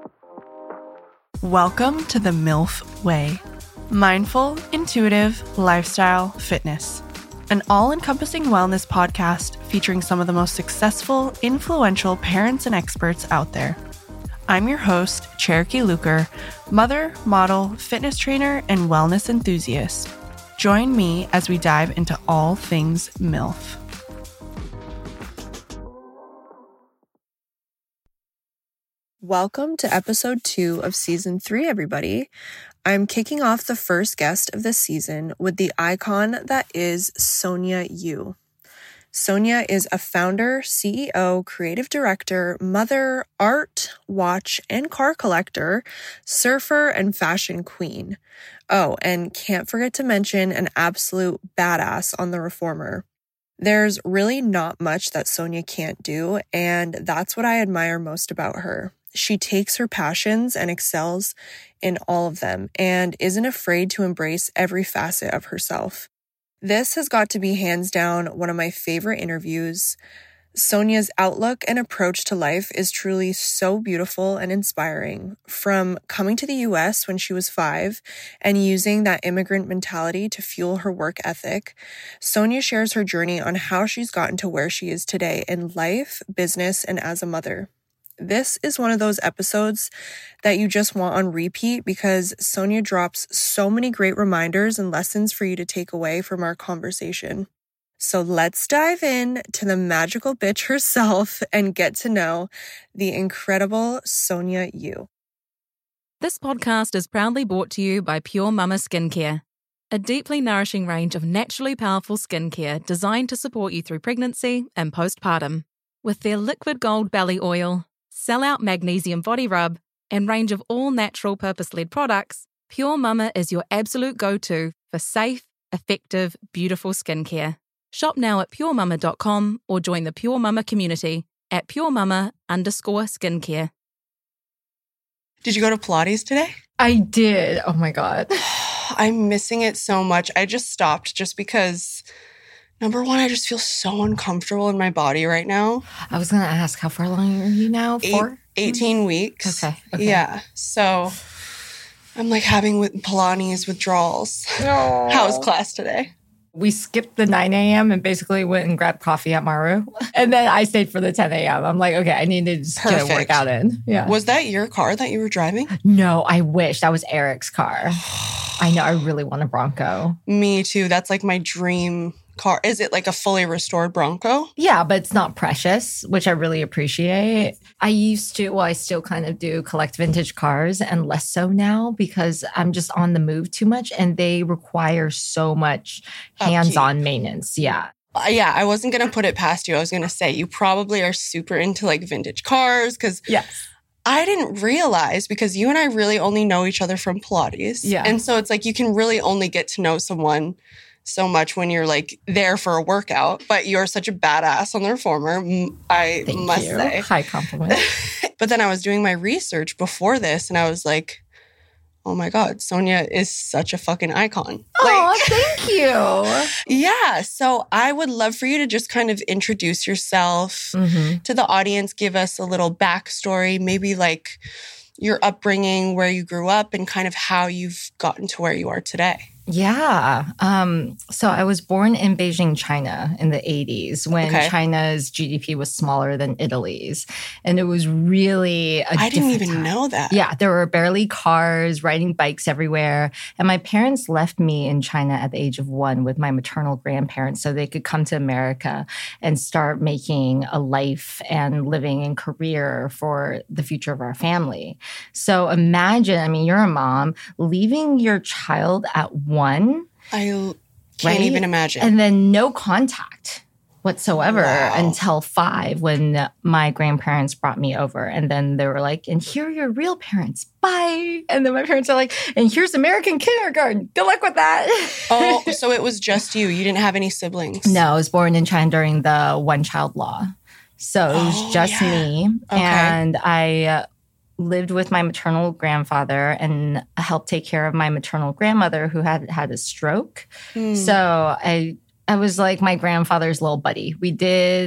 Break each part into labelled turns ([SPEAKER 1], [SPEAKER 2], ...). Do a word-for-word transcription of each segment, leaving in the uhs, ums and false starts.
[SPEAKER 1] Welcome to the MILF Way. Mindful, intuitive, lifestyle, fitness. An all-encompassing wellness podcast featuring some of the most successful, influential parents and experts out there. I'm your host, Cherokee Luker, mother, model, fitness trainer, and wellness enthusiast. Join me as we dive into all things MILF. Welcome to episode two of season three, everybody. I'm kicking off the first guest of this season with the icon that is Sonia Yu. Sonia is a founder, C E O, creative director, mother, art, watch, and car collector, surfer, and fashion queen. Oh, and can't forget to mention an absolute badass on the reformer. There's really not much that Sonia can't do, and that's what I admire most about her. She takes her passions and excels in all of them and isn't afraid to embrace every facet of herself. This has got to be hands down one of my favorite interviews. Sonia's outlook and approach to life is truly so beautiful and inspiring. From coming to the U S when she was five and using that immigrant mentality to fuel her work ethic, Sonia shares her journey on how she's gotten to where she is today in life, business, and as a mother. This is one of those episodes that you just want on repeat because Sonia drops so many great reminders and lessons for you to take away from our conversation. So let's dive in to the magical bitch herself and get to know the incredible Sonia Yu.
[SPEAKER 2] This podcast is proudly brought to you by Pure Mama Skincare, a deeply nourishing range of naturally powerful skincare designed to support you through pregnancy and postpartum. With their liquid gold belly oil, Sell-Out Magnesium Body Rub, and range of all-natural purpose-led products, Pure Mama is your absolute go-to for safe, effective, beautiful skincare. Shop now at pure mama dot com or join the Pure Mama community at puremama underscore skincare.
[SPEAKER 1] Did you go to Pilates today?
[SPEAKER 3] I did. Oh my God.
[SPEAKER 1] I'm missing it so much. I just stopped just because... Number one, I just feel so uncomfortable in my body right now.
[SPEAKER 3] I was going to ask, how far along are you now? Four?
[SPEAKER 1] Eight, eighteen weeks.
[SPEAKER 3] Okay, okay.
[SPEAKER 1] Yeah. So I'm like having with Pilates withdrawals.
[SPEAKER 3] Oh.
[SPEAKER 1] How was class today?
[SPEAKER 3] We skipped the nine a.m. and basically went and grabbed coffee at Maru. And then I stayed for the ten a.m. I'm like, okay, I need to just
[SPEAKER 1] Perfect.
[SPEAKER 3] get a workout in. Yeah.
[SPEAKER 1] Was that your car that you were driving?
[SPEAKER 3] No, I wish. That was Eric's car. I know. I really want a Bronco.
[SPEAKER 1] Me too. That's like my dream car. Is it like a fully restored Bronco?
[SPEAKER 3] Yeah, but it's not precious, which I really appreciate. I used to, well, I still kind of do collect vintage cars and less so now because I'm just on the move too much and they require so much hands-on maintenance. Yeah.
[SPEAKER 1] Uh, yeah, I wasn't going to put it past you. I was going to say you probably are super into like vintage cars because
[SPEAKER 3] yes.
[SPEAKER 1] I didn't realize because you and I really only know each other from Pilates.
[SPEAKER 3] Yeah.
[SPEAKER 1] And so it's like you can really only get to know someone so much when you're like there for a workout, but you're such a badass on the reformer, I
[SPEAKER 3] Thank
[SPEAKER 1] must
[SPEAKER 3] you.
[SPEAKER 1] say.
[SPEAKER 3] High compliment.
[SPEAKER 1] But then I was doing my research before this and I was like, oh my God, Sonia is such a fucking icon.
[SPEAKER 3] Oh,
[SPEAKER 1] like,
[SPEAKER 3] thank you.
[SPEAKER 1] Yeah. So I would love for you to just kind of introduce yourself
[SPEAKER 3] Mm-hmm.
[SPEAKER 1] to the audience, give us a little backstory, maybe like your upbringing, where you grew up, and kind of how you've gotten to where you are today.
[SPEAKER 3] Yeah. Um, so I was born in Beijing, China in the eighties when
[SPEAKER 1] Okay.
[SPEAKER 3] China's G D P was smaller than Italy's. And it was really a
[SPEAKER 1] I didn't
[SPEAKER 3] different
[SPEAKER 1] even
[SPEAKER 3] time.
[SPEAKER 1] know that.
[SPEAKER 3] Yeah, there were barely cars, riding bikes everywhere. And my parents left me in China at the age of one with my maternal grandparents so they could come to America and start making a life and living and career for the future of our family. So imagine, I mean, you're a mom, leaving your child at one.
[SPEAKER 1] I can't
[SPEAKER 3] Right?
[SPEAKER 1] even imagine.
[SPEAKER 3] And then no contact whatsoever
[SPEAKER 1] Wow.
[SPEAKER 3] until five when my grandparents brought me over. And then they were like, and here are your real parents. Bye. And then my parents are like, and here's American kindergarten. Good luck with that.
[SPEAKER 1] Oh, so it was just you. You didn't have any siblings.
[SPEAKER 3] No, I was born in China during the one-child law. So it was
[SPEAKER 1] Oh,
[SPEAKER 3] just
[SPEAKER 1] yeah.
[SPEAKER 3] me.
[SPEAKER 1] Okay.
[SPEAKER 3] And I uh, lived with my maternal grandfather and helped take care of my maternal grandmother who had had a stroke.
[SPEAKER 1] Hmm.
[SPEAKER 3] So I I was like my grandfather's little buddy. We did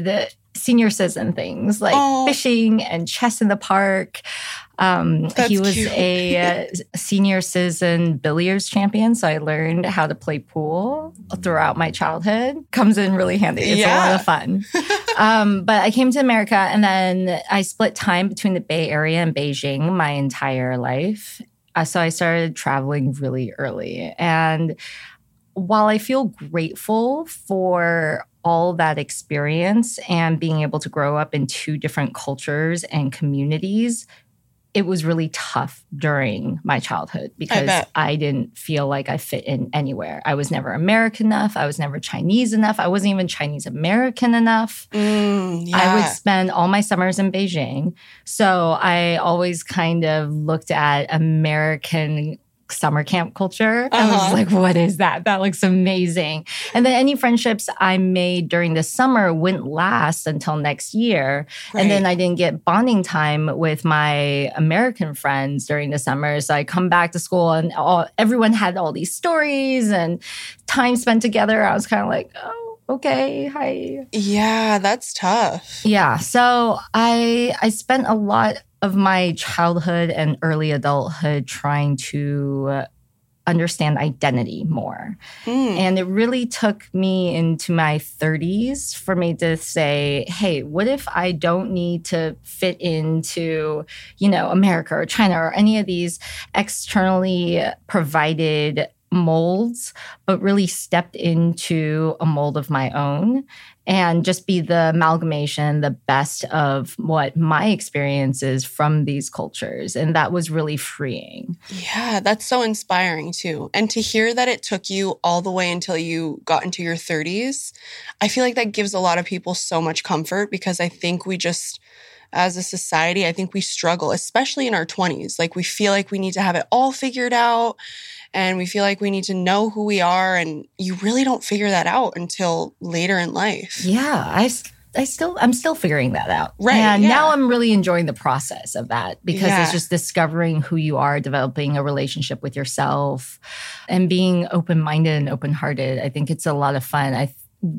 [SPEAKER 3] senior citizen things like
[SPEAKER 1] oh.
[SPEAKER 3] fishing and chess in the park. Um, he was
[SPEAKER 1] cute.
[SPEAKER 3] a senior citizen billiards champion, so I learned how to play pool throughout my childhood. Comes in really handy. It's
[SPEAKER 1] yeah.
[SPEAKER 3] a lot of fun. um, but I came to America, and then I split time between the Bay Area and Beijing my entire life. Uh, so I started traveling really early. And while I feel grateful for all that experience and being able to grow up in two different cultures and communities, it was really tough during my childhood because I, I didn't feel like I fit in anywhere. I was never American enough. I was never Chinese enough. I wasn't even Chinese American enough.
[SPEAKER 1] Mm, yeah.
[SPEAKER 3] I would spend all my summers in Beijing. So I always kind of looked at American summer camp culture. Uh-huh. I was like, what is that? That looks amazing. And then any friendships I made during the summer wouldn't last until next year. Right. And then I didn't get bonding time with my American friends during the summer. So I come back to school and all, everyone had all these stories and time spent together. I was kind of like, oh, okay, hi.
[SPEAKER 1] Yeah, that's tough.
[SPEAKER 3] Yeah. So I I spent a lot of my childhood and early adulthood trying to understand identity more. Mm. And it really took me into my thirties for me to say, hey, what if I don't need to fit into, you know, America or China or any of these externally provided molds, but really stepped into a mold of my own and just be the amalgamation, the best of what my experiences from these cultures. And that was really freeing.
[SPEAKER 1] Yeah, that's so inspiring too. And to hear that it took you all the way until you got into your thirties, I feel like that gives a lot of people so much comfort because I think we just, as a society, I think we struggle, especially in our twenties. Like we feel like we need to have it all figured out. And we feel like we need to know who we are. And you really don't figure that out until later in life.
[SPEAKER 3] Yeah, I, I still, I'm still figuring that out.
[SPEAKER 1] Right.
[SPEAKER 3] And
[SPEAKER 1] yeah.
[SPEAKER 3] now I'm really enjoying the process of that because
[SPEAKER 1] yeah.
[SPEAKER 3] it's just discovering who you are, developing a relationship with yourself and being open-minded and open-hearted. I think it's a lot of fun. I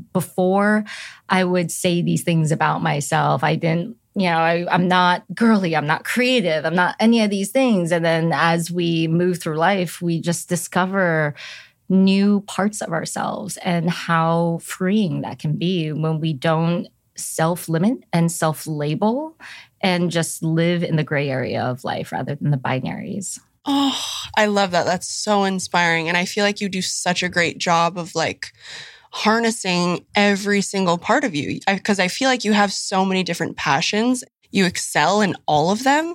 [SPEAKER 3] Before I would say these things about myself, I didn't You know, I, I'm not girly, I'm not creative, I'm not any of these things. And then as we move through life, we just discover new parts of ourselves and how freeing that can be when we don't self-limit and self-label and just live in the gray area of life rather than the binaries.
[SPEAKER 1] Oh, I love that. That's so inspiring. And I feel like you do such a great job of like harnessing every single part of you because I, I feel like you have so many different passions. You excel in all of them.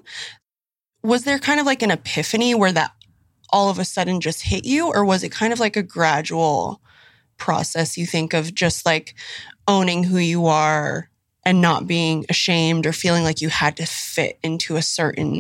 [SPEAKER 1] Was there kind of like an epiphany where that all of a sudden just hit you? Or was it kind of like a gradual process, you think, of just like owning who you are and not being ashamed or feeling like you had to fit into a certain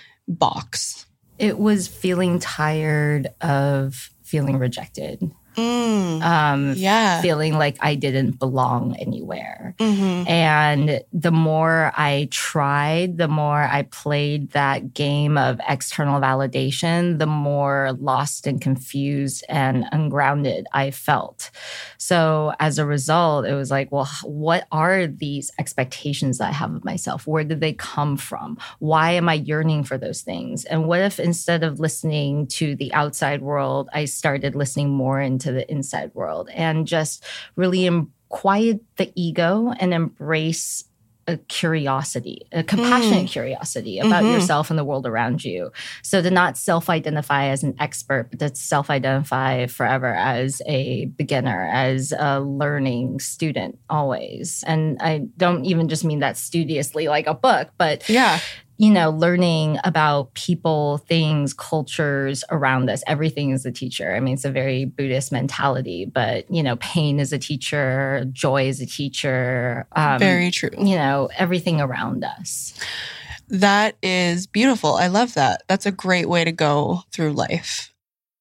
[SPEAKER 1] box?
[SPEAKER 3] It was feeling tired of feeling rejected.
[SPEAKER 1] Mm,
[SPEAKER 3] um,
[SPEAKER 1] yeah.
[SPEAKER 3] Feeling like I didn't belong anywhere.
[SPEAKER 1] Mm-hmm.
[SPEAKER 3] And the more I tried, the more I played that game of external validation, the more lost and confused and ungrounded I felt. So as a result, it was like, well, what are these expectations that I have of myself? Where did they come from? Why am I yearning for those things? And what if instead of listening to the outside world, I started listening more into the inside world and just really em- quiet the ego and embrace a curiosity, a compassionate mm. curiosity about mm-hmm. yourself and the world around you. So to not self-identify as an expert, but to self-identify forever as a beginner, as a learning student always. And I don't even just mean that studiously like a book, but
[SPEAKER 1] yeah.
[SPEAKER 3] you know, learning about people, things, cultures around us. Everything is a teacher. I mean, it's a very Buddhist mentality, but, you know, pain is a teacher, joy is a teacher.
[SPEAKER 1] Um, very true.
[SPEAKER 3] You know, everything around us.
[SPEAKER 1] That is beautiful. I love that. That's a great way to go through life.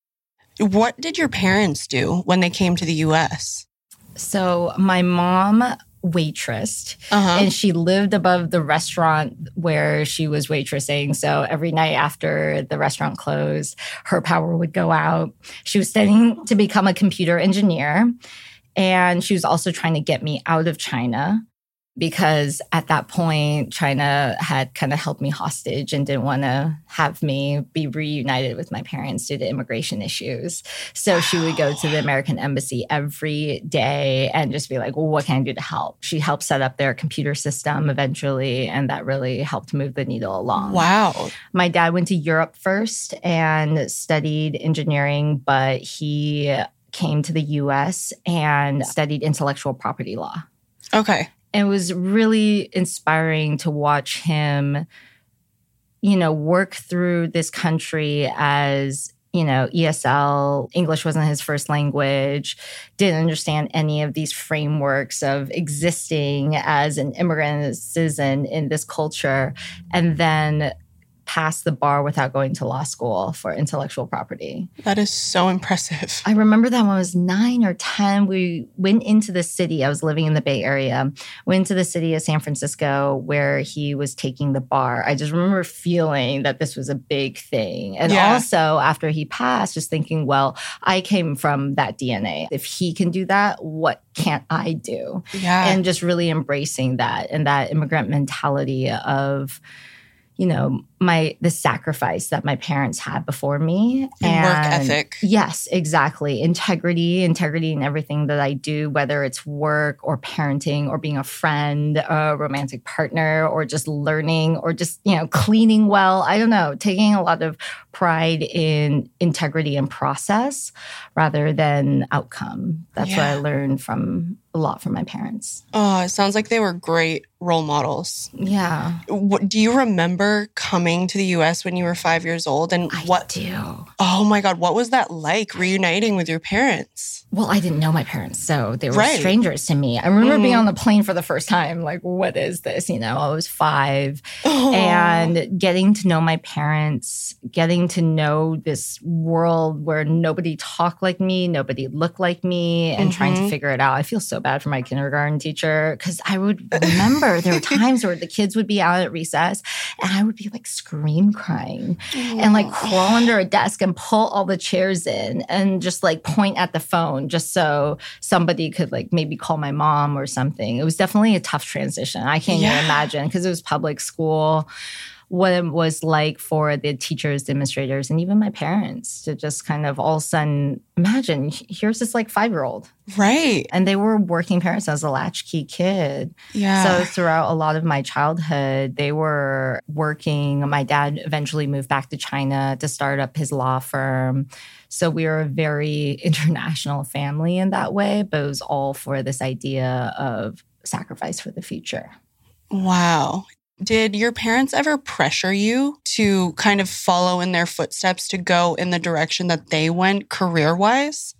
[SPEAKER 1] What did your parents do when they came to the U S?
[SPEAKER 3] So my mom waitressed uh-huh. and she lived above the restaurant where she was waitressing. So every night after the restaurant closed, her power would go out. She was studying to become a computer engineer, and she was also trying to get me out of China. because at that point, China had kind of held me hostage and didn't want to have me be reunited with my parents due to immigration issues. So she would go to the American embassy every day and just be like, well, what can I do to help? She helped set up their computer system eventually, and that really helped move the needle along.
[SPEAKER 1] Wow.
[SPEAKER 3] My dad went to Europe first and studied engineering, but he came to the U S and studied intellectual property law.
[SPEAKER 1] Okay.
[SPEAKER 3] And it was really inspiring to watch him, you know, work through this country as, you know, E S L, English wasn't his first language, didn't understand any of these frameworks of existing as an immigrant and a citizen in this culture, and then pass the bar without going to law school for intellectual property.
[SPEAKER 1] That is so impressive.
[SPEAKER 3] I remember that when I was nine or ten, we went into the city. I was living in the Bay Area, went to the city of San Francisco where he was taking the bar. I just remember feeling that this was a big thing. And
[SPEAKER 1] Yeah.
[SPEAKER 3] also after he passed, just thinking, well, I came from that D N A. If he can do that, what can't I do?
[SPEAKER 1] Yeah.
[SPEAKER 3] And just really embracing that and that immigrant mentality of, you know, my the sacrifice that my parents had before me.
[SPEAKER 1] And work ethic.
[SPEAKER 3] Yes, exactly. Integrity, integrity in everything that I do, whether it's work or parenting or being a friend, a romantic partner, or just learning or just, you know, cleaning well. I don't know, taking a lot of pride in integrity and process rather than outcome. That's
[SPEAKER 1] Yeah.
[SPEAKER 3] what I learned from a lot from my parents.
[SPEAKER 1] Oh, it sounds like they were great role models.
[SPEAKER 3] Yeah.
[SPEAKER 1] What, do you remember coming to the U S when you were five years old? And
[SPEAKER 3] I
[SPEAKER 1] what?
[SPEAKER 3] do.
[SPEAKER 1] Oh my God, what was that like, reuniting with your parents?
[SPEAKER 3] Well, I didn't know my parents, so they were
[SPEAKER 1] Right.
[SPEAKER 3] strangers to me. I remember
[SPEAKER 1] Mhm.
[SPEAKER 3] being on the plane for the first time, like, what is this? You know, I was five.
[SPEAKER 1] Oh.
[SPEAKER 3] And getting to know my parents, getting to know this world where nobody talked like me, nobody looked like me, and trying to
[SPEAKER 1] Mhm.
[SPEAKER 3] figure it out. I feel so bad for my kindergarten teacher because I would remember there were times where the kids would be out at recess and I would be like scream crying and like crawl under a desk and pull all the chairs in and just like point at the phone just so somebody could like maybe call my mom or something. It was definitely a tough transition. I can't
[SPEAKER 1] Yeah.
[SPEAKER 3] even imagine because it was public school, what it was like for the teachers, the administrators, and even my parents to just kind of all of a sudden imagine here's this like five-year-old.
[SPEAKER 1] Right.
[SPEAKER 3] And they were working parents as a latchkey kid.
[SPEAKER 1] Yeah.
[SPEAKER 3] So throughout a lot of my childhood, they were working. My dad eventually moved back to China to start up his law firm. So we were a very international family in that way, but it was all for this idea of sacrifice for the future.
[SPEAKER 1] Wow. Did your parents ever pressure you to kind of follow in their footsteps to go in the direction that they went career-wise?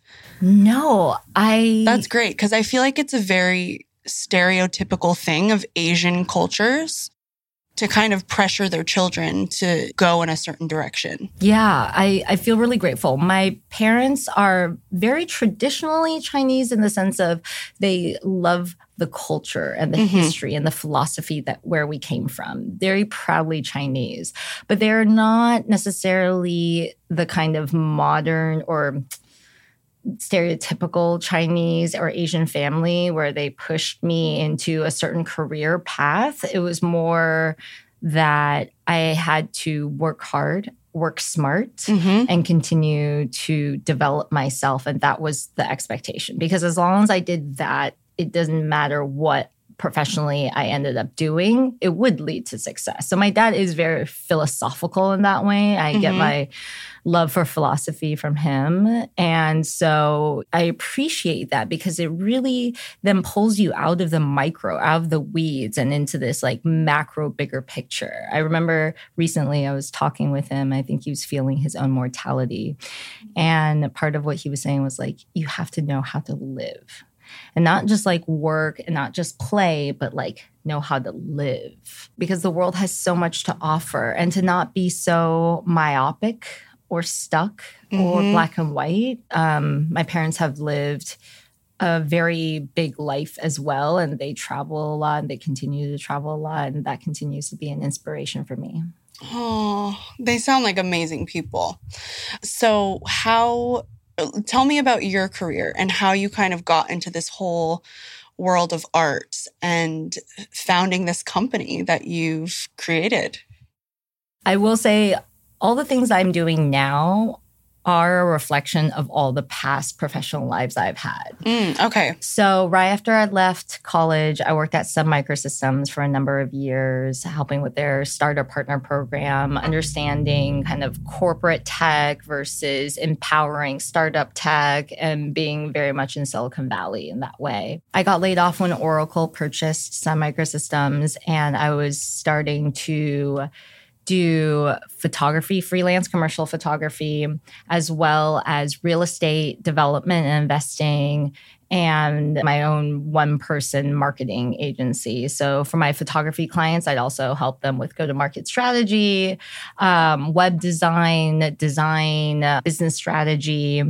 [SPEAKER 3] No, I...
[SPEAKER 1] That's great because I feel like it's a very stereotypical thing of Asian cultures to kind of pressure their children to go in a certain direction.
[SPEAKER 3] Yeah, I, I feel really grateful. My parents are very traditionally Chinese in the sense of they love the culture and the
[SPEAKER 1] Mhm.
[SPEAKER 3] history and the philosophy that where we came from. Very proudly Chinese, but they're not necessarily the kind of modern or stereotypical Chinese or Asian family where they pushed me into a certain career path. It was more that I had to work hard, work smart,
[SPEAKER 1] Mm-hmm.
[SPEAKER 3] and continue to develop myself. And that was the expectation. Because as long as I did that, it doesn't matter what professionally I ended up doing, it would lead to success. So my dad is very philosophical in that way. I get
[SPEAKER 1] Mhm.
[SPEAKER 3] my love for philosophy from him. And so I appreciate that because it really then pulls you out of the micro, out of the weeds and into this like macro, bigger picture. I remember recently I was talking with him. I think he was feeling his own mortality. And part of what he was saying was like, you have to know how to live. And not just like work and not just play, but like know how to live. Because the world has so much to offer. And to not be so myopic or stuck or
[SPEAKER 1] Mhm.
[SPEAKER 3] black and white. Um, my parents have lived a very big life as well. And they travel a lot and they continue to travel a lot. And that continues to be an inspiration for me.
[SPEAKER 1] Oh, they sound like amazing people. So how... Tell me about your career and how you kind of got into this whole
[SPEAKER 4] world of art and founding this company that you've created?
[SPEAKER 3] I will say all the things I'm doing now are a reflection of all the past professional lives I've had.
[SPEAKER 4] Mm, okay.
[SPEAKER 3] So right after I left college, I worked at Sun Microsystems for a number of years, helping with their startup partner program, understanding kind of corporate tech versus empowering startup tech and being very much in Silicon Valley in that way. I got laid off when Oracle purchased Sun Microsystems, and I was starting to do photography, freelance commercial photography, as well as real estate development and investing, and my own one-person marketing agency. So for my photography clients, I'd also help them with go-to-market strategy, um, web design, design, uh, business strategy.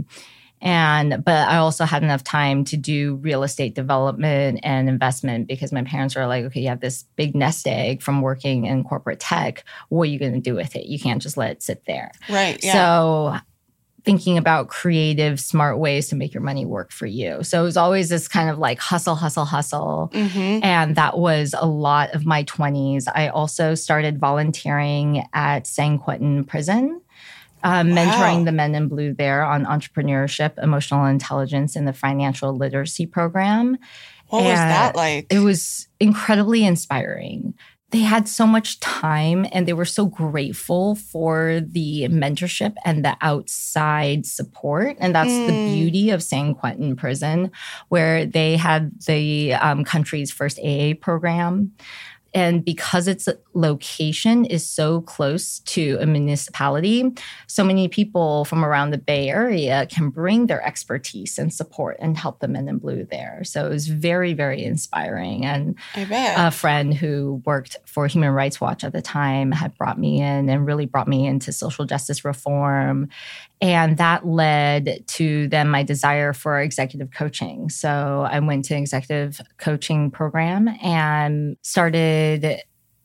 [SPEAKER 3] And, but I also had enough time to do real estate development and investment because my parents were like, okay, you have this big nest egg from working in corporate tech. What are you going to do with it? You can't just let it sit there.
[SPEAKER 4] Right. Yeah.
[SPEAKER 3] So thinking about creative, smart ways to make your money work for you. So it was always this kind of like hustle, hustle, hustle.
[SPEAKER 4] Mm-hmm.
[SPEAKER 3] And that was a lot of my twenties. I also started volunteering at San Quentin Prison. Um,
[SPEAKER 4] Wow.
[SPEAKER 3] mentoring the men in blue there on entrepreneurship, emotional intelligence, and the financial literacy program.
[SPEAKER 4] What was
[SPEAKER 3] And
[SPEAKER 4] that like?
[SPEAKER 3] It was incredibly inspiring. They had so much time and they were so grateful for the mentorship and the outside support. And that's
[SPEAKER 4] Mm.
[SPEAKER 3] the beauty of San Quentin Prison, where they had the um, country's first A A program. And because its location is so close to a municipality, so many people from around the Bay Area can bring their expertise and support and help the men in blue there. So it was very, very inspiring. And
[SPEAKER 4] I bet.
[SPEAKER 3] a friend who worked for Human Rights Watch at the time had brought me in and really brought me into social justice reform. And that led to then my desire for executive coaching. So I went to an executive coaching program and started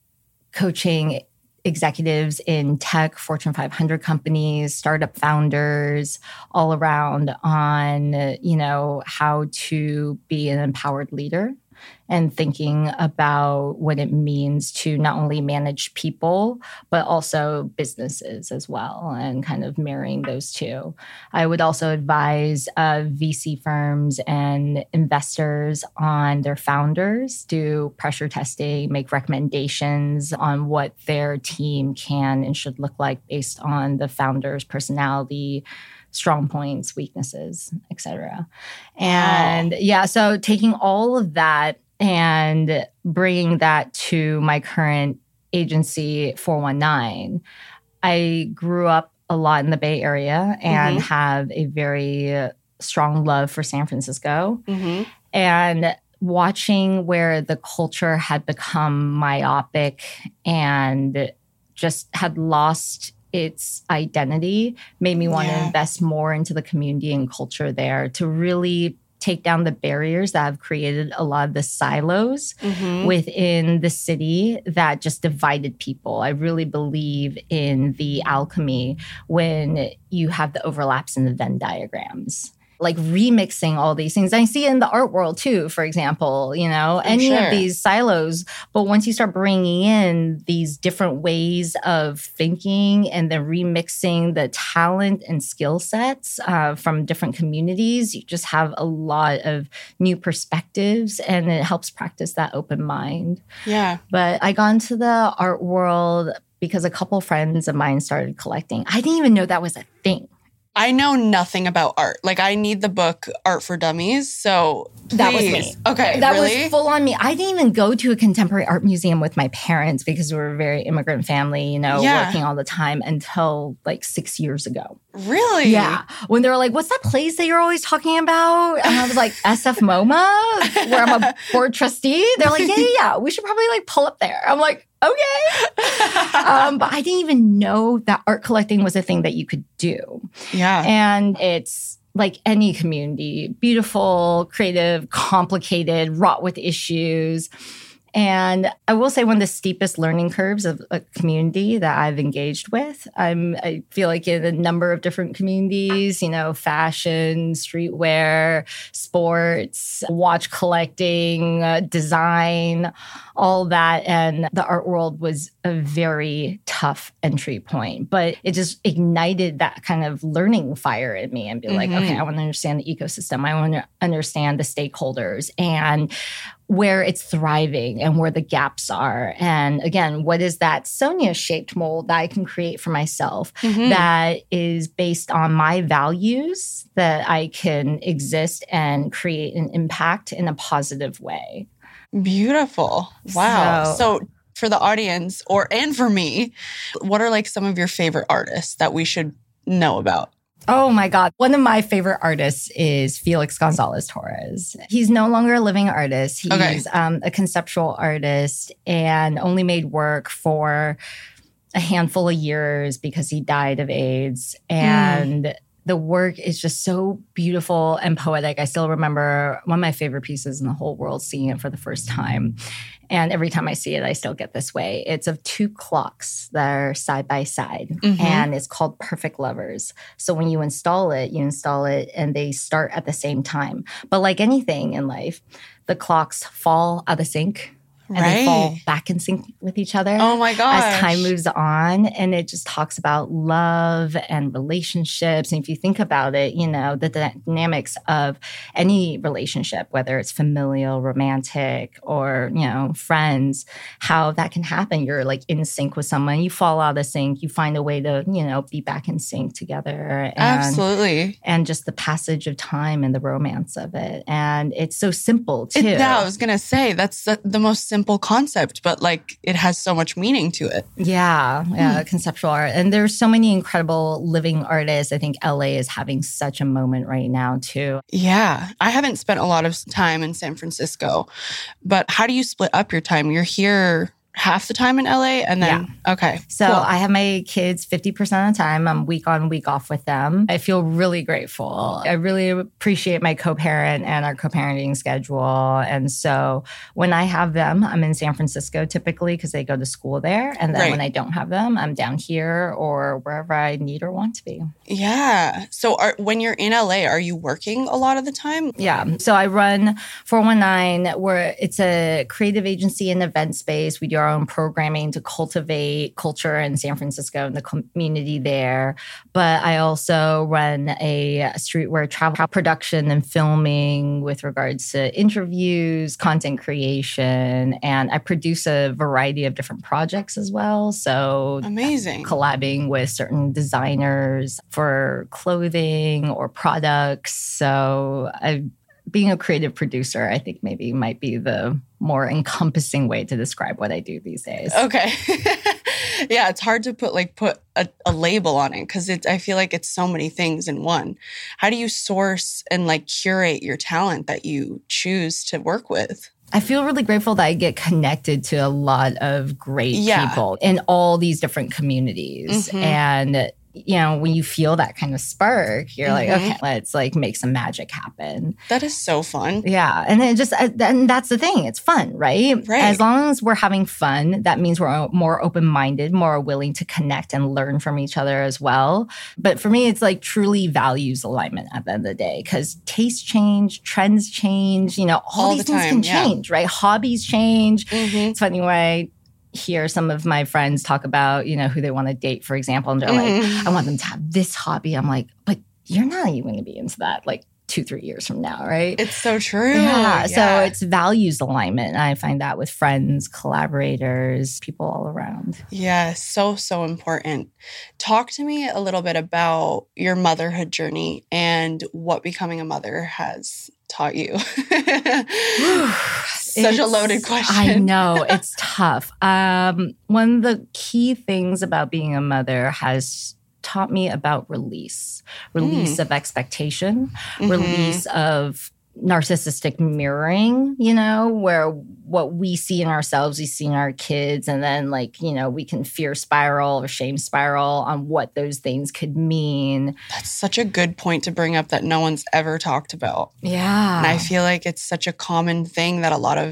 [SPEAKER 3] coaching executives in tech, Fortune five hundred companies, startup founders, all around on, you know, how to be an empowered leader and thinking about what it means to not only manage people, but also businesses as well, and kind of marrying those two. I would also advise uh, V C firms and investors on their founders, do pressure testing, make recommendations on what their team can and should look like based on the founder's personality, strong points, weaknesses, et cetera. And
[SPEAKER 4] Wow.
[SPEAKER 3] yeah, so taking all of that and bringing that to my current agency, four one nine. I grew up a lot in the Bay Area and
[SPEAKER 4] Mhm.
[SPEAKER 3] have a very strong love for San Francisco.
[SPEAKER 4] Mm-hmm.
[SPEAKER 3] And watching where the culture had become myopic and just had lost its identity made me want to
[SPEAKER 4] Yeah.
[SPEAKER 3] invest more into the community and culture there to really take down the barriers that have created a lot of the silos
[SPEAKER 4] Mm-hmm.
[SPEAKER 3] within the city that just divided people. I really believe in the alchemy when you have the overlaps in the Venn diagrams. Like remixing all these things. I see it in the art world too, for example, you know,
[SPEAKER 4] I'm
[SPEAKER 3] any
[SPEAKER 4] sure.
[SPEAKER 3] of these silos. But once you start bringing in these different ways of thinking and then remixing the talent and skill sets uh, from different communities, you just have a lot of new perspectives and it helps practice that open mind.
[SPEAKER 4] Yeah.
[SPEAKER 3] But I got into the art world because a couple friends of mine started collecting. I didn't even know that was a thing.
[SPEAKER 4] I know nothing about art. Like, I need the book Art for Dummies. So please.
[SPEAKER 3] That was me.
[SPEAKER 4] Okay,
[SPEAKER 3] That
[SPEAKER 4] really?
[SPEAKER 3] was full on me. I didn't even go to a contemporary art museum with my parents because we were a very immigrant family, you know,
[SPEAKER 4] Yeah.
[SPEAKER 3] working all the time until like six years ago.
[SPEAKER 4] Really?
[SPEAKER 3] Yeah. When they were like, what's that place that you're always talking about? And I was like, S F MoMA, where I'm a board trustee. They're like, yeah, yeah, yeah. We should probably like pull up there. I'm like, okay. um, but I didn't even know that art collecting was a thing that you could do.
[SPEAKER 4] Yeah.
[SPEAKER 3] And it's like any community, beautiful, creative, complicated, wrought with issues. And I will say one of the steepest learning curves of a community that I've engaged with. I'm, I feel like in a number of different communities, you know, fashion, streetwear, sports, watch collecting, uh, design, all that. And the art world was a very tough entry point, but it just ignited that kind of learning fire in me and be mm-hmm. like, okay, I want to understand the ecosystem. I want to understand the stakeholders and where it's thriving and where the gaps are. And again, what is that Sonia-shaped mold that I can create for myself mm-hmm. that is based on my values that I can exist and create an impact in a positive way.
[SPEAKER 4] Beautiful. Wow. So, so for the audience or and for me, what are like some of your favorite artists that we should know about?
[SPEAKER 3] Oh my God. One of my favorite artists is Felix Gonzalez Torres. He's no longer a living artist. He's okay. um, a conceptual artist and only made work for a handful of years because he died of AIDS. And mm. the work is just so beautiful and poetic. I still remember one of my favorite pieces in the whole world, seeing it for the first time. And every time I see it, I still get this way. It's of two clocks that are side by side, mm-hmm. and it's called Perfect Lovers. So when you install it, you install it and they start at the same time. But like anything in life, the clocks fall out of sync. And right. they fall back in sync with each other.
[SPEAKER 4] Oh my gosh.
[SPEAKER 3] As time moves on. And it just talks about love and relationships. And if you think about it, you know, the dynamics of any relationship, whether it's familial, romantic, or, you know, friends, how that can happen. You're like in sync with someone, you fall out of sync, you find a way to, you know, be back in sync together. And,
[SPEAKER 4] absolutely.
[SPEAKER 3] And just the passage of time and the romance of it. And it's so simple too.
[SPEAKER 4] It, yeah, I was going to say, that's the, the most simple concept, but like it has so much meaning to it.
[SPEAKER 3] Yeah, yeah, hmm. conceptual art. And there's so many incredible living artists. I think L A is having such a moment right now too.
[SPEAKER 4] Yeah, I haven't spent a lot of time in San Francisco, but how do you split up your time? You're here half the time in L A and then, yeah. okay.
[SPEAKER 3] So
[SPEAKER 4] cool.
[SPEAKER 3] I have my kids fifty percent of the time. I'm week on, week off with them. I feel really grateful. I really appreciate my co-parent and our co-parenting schedule. And so when I have them, I'm in San Francisco typically because they go to school there. And then right. when I don't have them, I'm down here or wherever I need or want to be.
[SPEAKER 4] Yeah. So are, when you're in L A, are you working a lot of the time?
[SPEAKER 3] Yeah. So I run four one nine, where it's a creative agency and event space. We do our own programming to cultivate culture in San Francisco and the community there. But I also run a streetwear travel production and filming with regards to interviews, content creation, and I produce a variety of different projects as well. So
[SPEAKER 4] amazing.
[SPEAKER 3] Collabing with certain designers for clothing or products. So I being a creative producer, I think maybe might be the more encompassing way to describe what I do these days.
[SPEAKER 4] Okay. Yeah, it's hard to put like put a, a label on it because I feel like it's so many things in one. How do you source and like curate your talent that you choose to work with?
[SPEAKER 3] I feel really grateful that I get connected to a lot of great yeah. people in all these different communities. Mm-hmm. And you know, when you feel that kind of spark, you're mm-hmm. like, okay, let's like make some magic happen.
[SPEAKER 4] That is so fun.
[SPEAKER 3] Yeah. And then just, and that's the thing. It's fun, right?
[SPEAKER 4] Right.
[SPEAKER 3] As long as we're having fun, that means we're more open-minded, more willing to connect and learn from each other as well. But for me, it's like truly values alignment at the end of the day because tastes change, trends change, you know, all, all these the things time, can yeah. change, right? Hobbies change. Mm-hmm. It's funny when I hear some of my friends talk about, you know, who they want to date, for example, and they're mm. like, I want them to have this hobby. I'm like, but you're not even going to be into that like two, three years from now, right?
[SPEAKER 4] It's so true.
[SPEAKER 3] Yeah. yeah. So it's values alignment. And I find that with friends, collaborators, people all around.
[SPEAKER 4] Yeah. So, so important. Talk to me a little bit about your motherhood journey and what becoming a mother has taught you. Such it's, a loaded question.
[SPEAKER 3] I know. It's tough. Um, one of the key things about being a mother has taught me about release. Release mm. of expectation. Mm-hmm. Release of narcissistic mirroring, you know, where what we see in ourselves, we see in our kids. And then like, you know, we can fear spiral or shame spiral on what those things could mean.
[SPEAKER 4] That's such a good point to bring up that no one's ever talked about.
[SPEAKER 3] Yeah.
[SPEAKER 4] And I feel like it's such a common thing that a lot of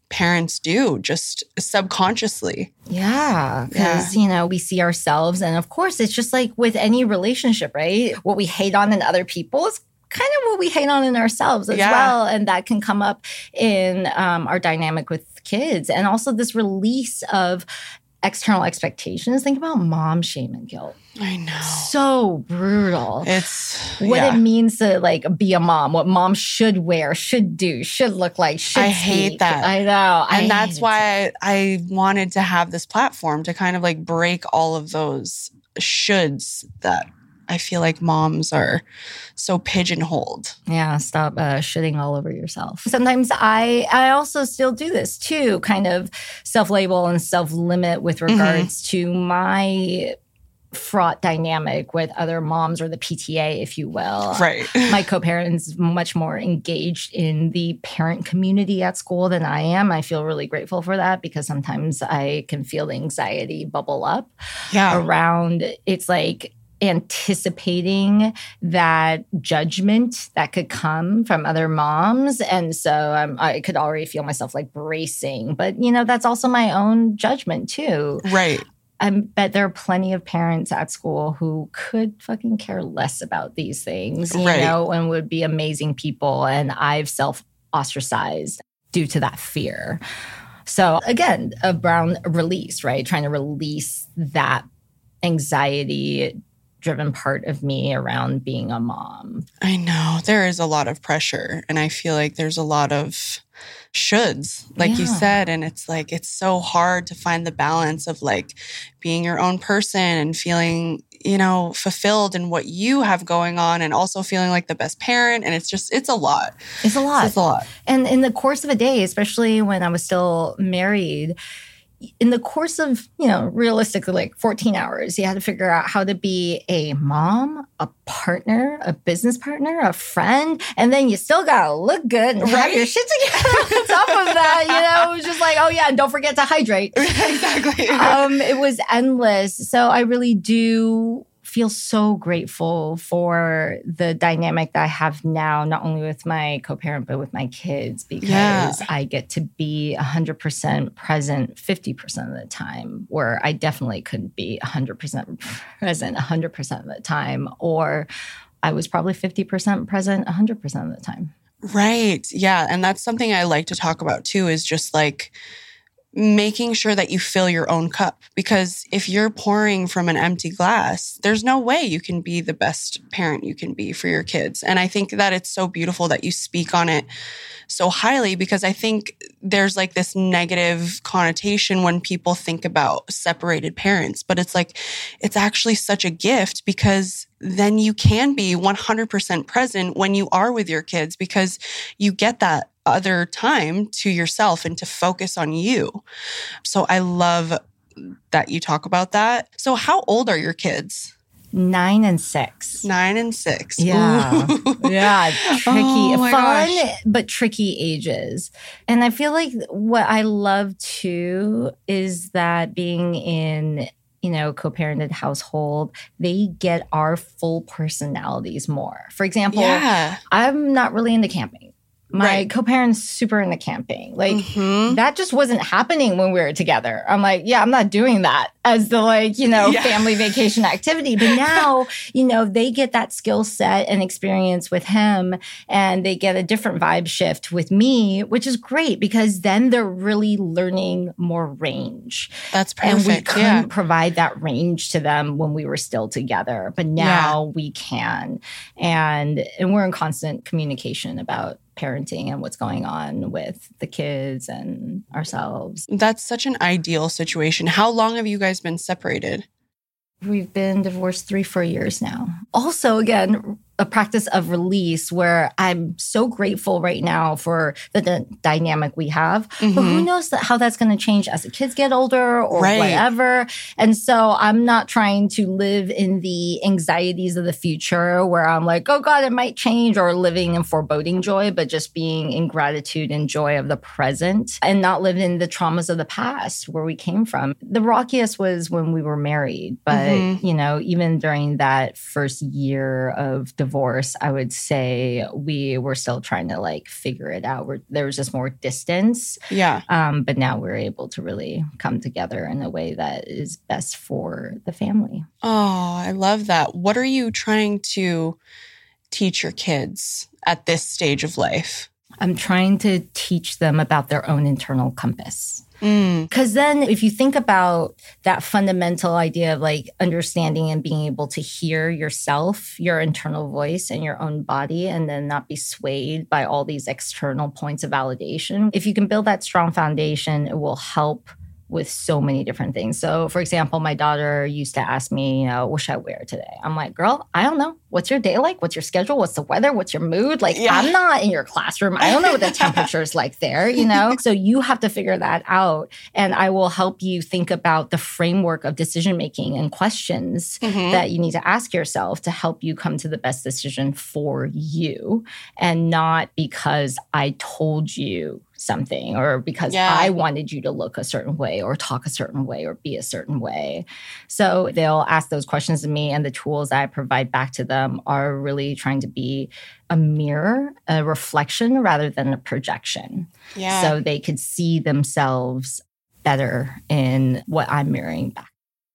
[SPEAKER 4] parents do just subconsciously.
[SPEAKER 3] Yeah, because, yeah. you know, we see ourselves. And of course, it's just like with any relationship, right? What we hate on in other people is kind of what we hate on in ourselves as yeah. well. And that can come up in um, our dynamic with kids. And also this release of external expectations. Think about mom shame and guilt.
[SPEAKER 4] I know.
[SPEAKER 3] So brutal.
[SPEAKER 4] It's
[SPEAKER 3] what
[SPEAKER 4] yeah.
[SPEAKER 3] it means to like be a mom, what mom should wear, should do, should look like, should
[SPEAKER 4] I
[SPEAKER 3] speak.
[SPEAKER 4] hate that.
[SPEAKER 3] I know.
[SPEAKER 4] And
[SPEAKER 3] I
[SPEAKER 4] that's why I, I wanted to have this platform to kind of like break all of those shoulds that I feel like moms are so pigeonholed.
[SPEAKER 3] Yeah, stop uh, shitting all over yourself. Sometimes I I also still do this too, kind of self-label and self-limit with regards mm-hmm. to my fraught dynamic with other moms or the P T A, if you will.
[SPEAKER 4] Right.
[SPEAKER 3] My co-parent's much more engaged in the parent community at school than I am. I feel really grateful for that because sometimes I can feel the anxiety bubble up
[SPEAKER 4] yeah.
[SPEAKER 3] around, it's like, anticipating that judgment that could come from other moms. And so um, I could already feel myself like bracing. But, you know, that's also my own judgment too.
[SPEAKER 4] Right.
[SPEAKER 3] I bet there are plenty of parents at school who could fucking care less about these things, you
[SPEAKER 4] right.
[SPEAKER 3] know, and would be amazing people. And I've self-ostracized due to that fear. So again, around release, right? Trying to release that anxiety driven part of me around being a mom.
[SPEAKER 4] I know. There is a lot of pressure. And I feel like there's a lot of shoulds, like yeah. you said. And it's like, it's so hard to find the balance of like being your own person and feeling, you know, fulfilled in what you have going on and also feeling like the best parent. And it's just, it's a lot.
[SPEAKER 3] It's a lot.
[SPEAKER 4] It's a lot.
[SPEAKER 3] And in the course of a day, especially when I was still married, in the course of, you know, realistically, like fourteen hours, you had to figure out how to be a mom, a partner, a business partner, a friend, and then you still got to look good and right? have your shit together on top of that. You know, it was just like, oh, yeah, and don't forget to hydrate.
[SPEAKER 4] Exactly.
[SPEAKER 3] Um, it was endless. So I really do feel so grateful for the dynamic that I have now, not only with my co-parent, but with my kids, because yeah. I get to be one hundred percent present fifty percent of the time, where I definitely couldn't be one hundred percent present one hundred percent of the time, or I was probably fifty percent present one hundred percent of the time.
[SPEAKER 4] Right. Yeah. And that's something I like to talk about too, is just like making sure that you fill your own cup. Because if you're pouring from an empty glass, there's no way you can be the best parent you can be for your kids. And I think that it's so beautiful that you speak on it so highly, because I think there's like this negative connotation when people think about separated parents. But it's like, it's actually such a gift, because then you can be one hundred percent present when you are with your kids, because you get that other time to yourself and to focus on you. So I love that you talk about that. So how old are your kids?
[SPEAKER 3] Nine and six.
[SPEAKER 4] Nine and six.
[SPEAKER 3] Yeah. Yeah. Tricky.
[SPEAKER 4] Oh
[SPEAKER 3] Fun,
[SPEAKER 4] gosh.
[SPEAKER 3] but tricky ages. And I feel like what I love too is that being in, you know, co-parented household, they get our full personalities more. For example,
[SPEAKER 4] yeah.
[SPEAKER 3] I'm not really into camping. My
[SPEAKER 4] right.
[SPEAKER 3] co-parent's super into camping. Like,
[SPEAKER 4] mm-hmm.
[SPEAKER 3] that just wasn't happening when we were together. I'm like, yeah, I'm not doing that as the, like, you know, yeah. family vacation activity. But now, you know, they get that skill set and experience with him, and they get a different vibe shift with me, which is great, because then they're really learning more range.
[SPEAKER 4] That's perfect.
[SPEAKER 3] And we couldn't
[SPEAKER 4] yeah.
[SPEAKER 3] provide that range to them when we were still together. But now yeah. we can. And, and we're in constant communication about parenting and what's going on with the kids and ourselves.
[SPEAKER 4] That's such an ideal situation. How long have you guys been separated?
[SPEAKER 3] We've been divorced three, four years now. Also, again, a practice of release, where I'm so grateful right now for the d- dynamic we have. Mm-hmm. But who knows that, how that's going to change as the kids get older or
[SPEAKER 4] right.
[SPEAKER 3] whatever. And so I'm not trying to live in the anxieties of the future where I'm like, oh God, it might change, or living in foreboding joy, but just being in gratitude and joy of the present, and not living in the traumas of the past where we came from. The rockiest was when we were married. But, mm-hmm. you know, even during that first year of divorce, divorce, I would say we were still trying to like figure it out. We're, there was just more distance.
[SPEAKER 4] Yeah.
[SPEAKER 3] Um, but now we're able to really come together in a way that is best for the family.
[SPEAKER 4] Oh, I love that. What are you trying to teach your kids at this stage of life?
[SPEAKER 3] I'm trying to teach them about their own internal compass.
[SPEAKER 4] Mm.
[SPEAKER 3] Because then if you think about that fundamental idea of like understanding and being able to hear yourself, your internal voice and your own body, and then not be swayed by all these external points of validation, if you can build that strong foundation, it will help with so many different things. So for example, my daughter used to ask me, you know, what should I wear today? I'm like, girl, I don't know. What's your day like? What's your schedule? What's the weather? What's your mood? Like, yeah. I'm not in your classroom. I don't know what the temperature is like there, you know? So you have to figure that out. And I will help you think about the framework of decision-making and questions mm-hmm. that you need to ask yourself to help you come to the best decision for you, and not because I told you something or because yeah. I wanted you to look a certain way or talk a certain way or be a certain way. So they'll ask those questions to me, and the tools that I provide back to them are really trying to be a mirror, a reflection rather than a projection.
[SPEAKER 4] Yeah.
[SPEAKER 3] So they could see themselves better in what I'm mirroring back.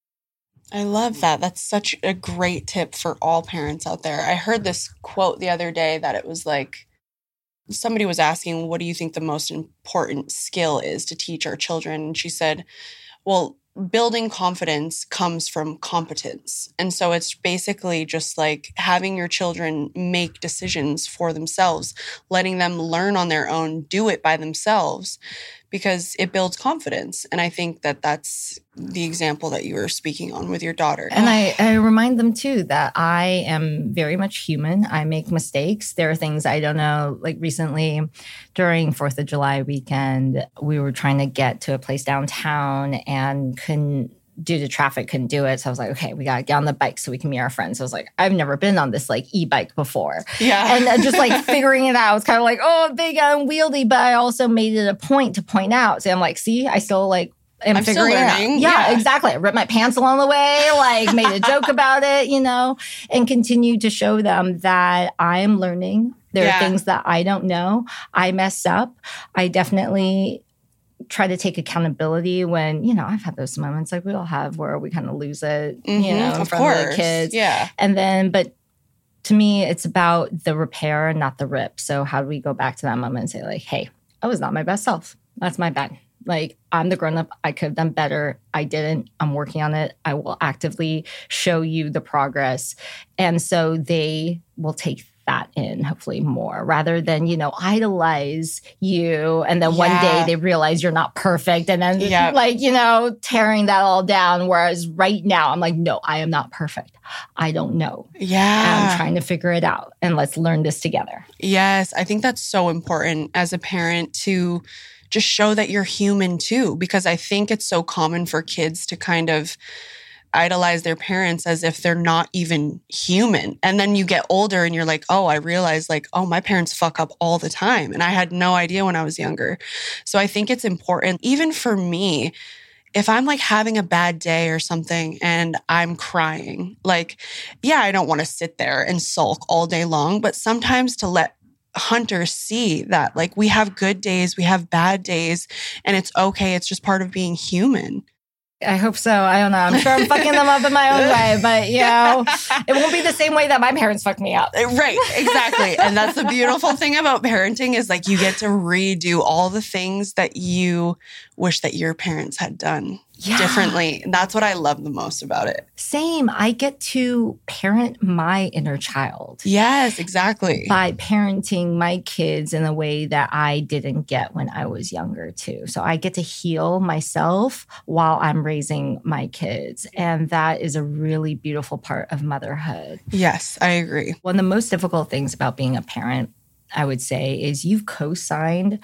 [SPEAKER 4] I love that. That's such a great tip for all parents out there. I heard this quote the other day that it was like, somebody was asking, what do you think the most important skill is to teach our children? And she said, well, building confidence comes from competence. And so it's basically just like having your children make decisions for themselves, letting them learn on their own, do it by themselves, because it builds confidence. And I think that that's the example that you were speaking on with your daughter.
[SPEAKER 3] And I, I remind them too that I am very much human. I make mistakes. There are things I don't know. Like recently during fourth of July weekend, we were trying to get to a place downtown and couldn't, due to traffic, couldn't do it. So I was like, okay, we got to get on the bike so we can meet our friends. So I was like, I've never been on this like e-bike before.
[SPEAKER 4] Yeah.
[SPEAKER 3] And then just like figuring it out. It's kind of like, oh, big unwieldy, but I also made it a point to point out. So I'm like, see, I still like, am
[SPEAKER 4] I'm
[SPEAKER 3] figuring
[SPEAKER 4] still
[SPEAKER 3] it out.
[SPEAKER 4] learning.
[SPEAKER 3] Yeah,
[SPEAKER 4] Yeah,
[SPEAKER 3] exactly. I ripped my pants along the way, like made a joke about it, you know, and continue to show them that I'm learning. There
[SPEAKER 4] Yeah.
[SPEAKER 3] are things that I don't know. I mess up. I definitely try to take accountability when, you know, I've had those moments like we all have where we kind of lose it,
[SPEAKER 4] Mm-hmm,
[SPEAKER 3] you know, in
[SPEAKER 4] of
[SPEAKER 3] front
[SPEAKER 4] course.
[SPEAKER 3] of the kids.
[SPEAKER 4] Yeah.
[SPEAKER 3] And then, but to me, it's about the repair, not the rip. So how do we go back to that moment and say like, hey, I was not my best self. That's my bad. Like, I'm the grown-up. I could have done better. I didn't. I'm working on it. I will actively show you the progress. And so they will take that in hopefully more rather than, you know, idolize you. And then one
[SPEAKER 4] Yeah.
[SPEAKER 3] day they realize you're not perfect. And then
[SPEAKER 4] Yep.
[SPEAKER 3] like, you know, tearing that all down. Whereas right now I'm like, no, I am not perfect. I don't know.
[SPEAKER 4] Yeah.
[SPEAKER 3] I'm trying to figure it out. And let's learn this together.
[SPEAKER 4] Yes. I think that's so important as a parent to just show that you're human too, because I think it's so common for kids to kind of idolize their parents as if they're not even human. And then you get older and you're like, oh, I realize like, oh, my parents fuck up all the time. And I had no idea when I was younger. So I think it's important, even for me, if I'm like having a bad day or something and I'm crying, like, yeah, I don't want to sit there and sulk all day long, but sometimes to let Hunter see that like we have good days, we have bad days, and it's okay. It's just part of being human.
[SPEAKER 3] I hope so. I don't know. I'm sure I'm fucking them up in my own way, but you know, it won't be the same way that my parents fucked me up.
[SPEAKER 4] Right, exactly. And that's the beautiful thing about parenting is like you get to redo all the things that you wish that your parents had done
[SPEAKER 3] Yeah.
[SPEAKER 4] differently. And that's what I love the most about it.
[SPEAKER 3] Same. I get to parent my inner child.
[SPEAKER 4] Yes, exactly.
[SPEAKER 3] By parenting my kids in a way that I didn't get when I was younger too. So I get to heal myself while I'm raising my kids. And that is a really beautiful part of motherhood.
[SPEAKER 4] Yes, I agree.
[SPEAKER 3] One of the most difficult things about being a parent, I would say, is you've co-signed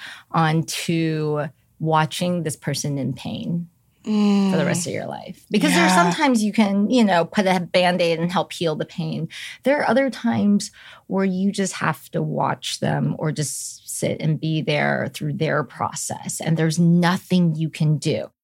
[SPEAKER 3] onto watching this person in pain for the rest of your life. Because
[SPEAKER 4] Yeah.
[SPEAKER 3] there are sometimes you can, you know, put a Band-Aid and help heal the pain. There are other times where you just have to watch them or just sit and be there through their process. And there's nothing you can do.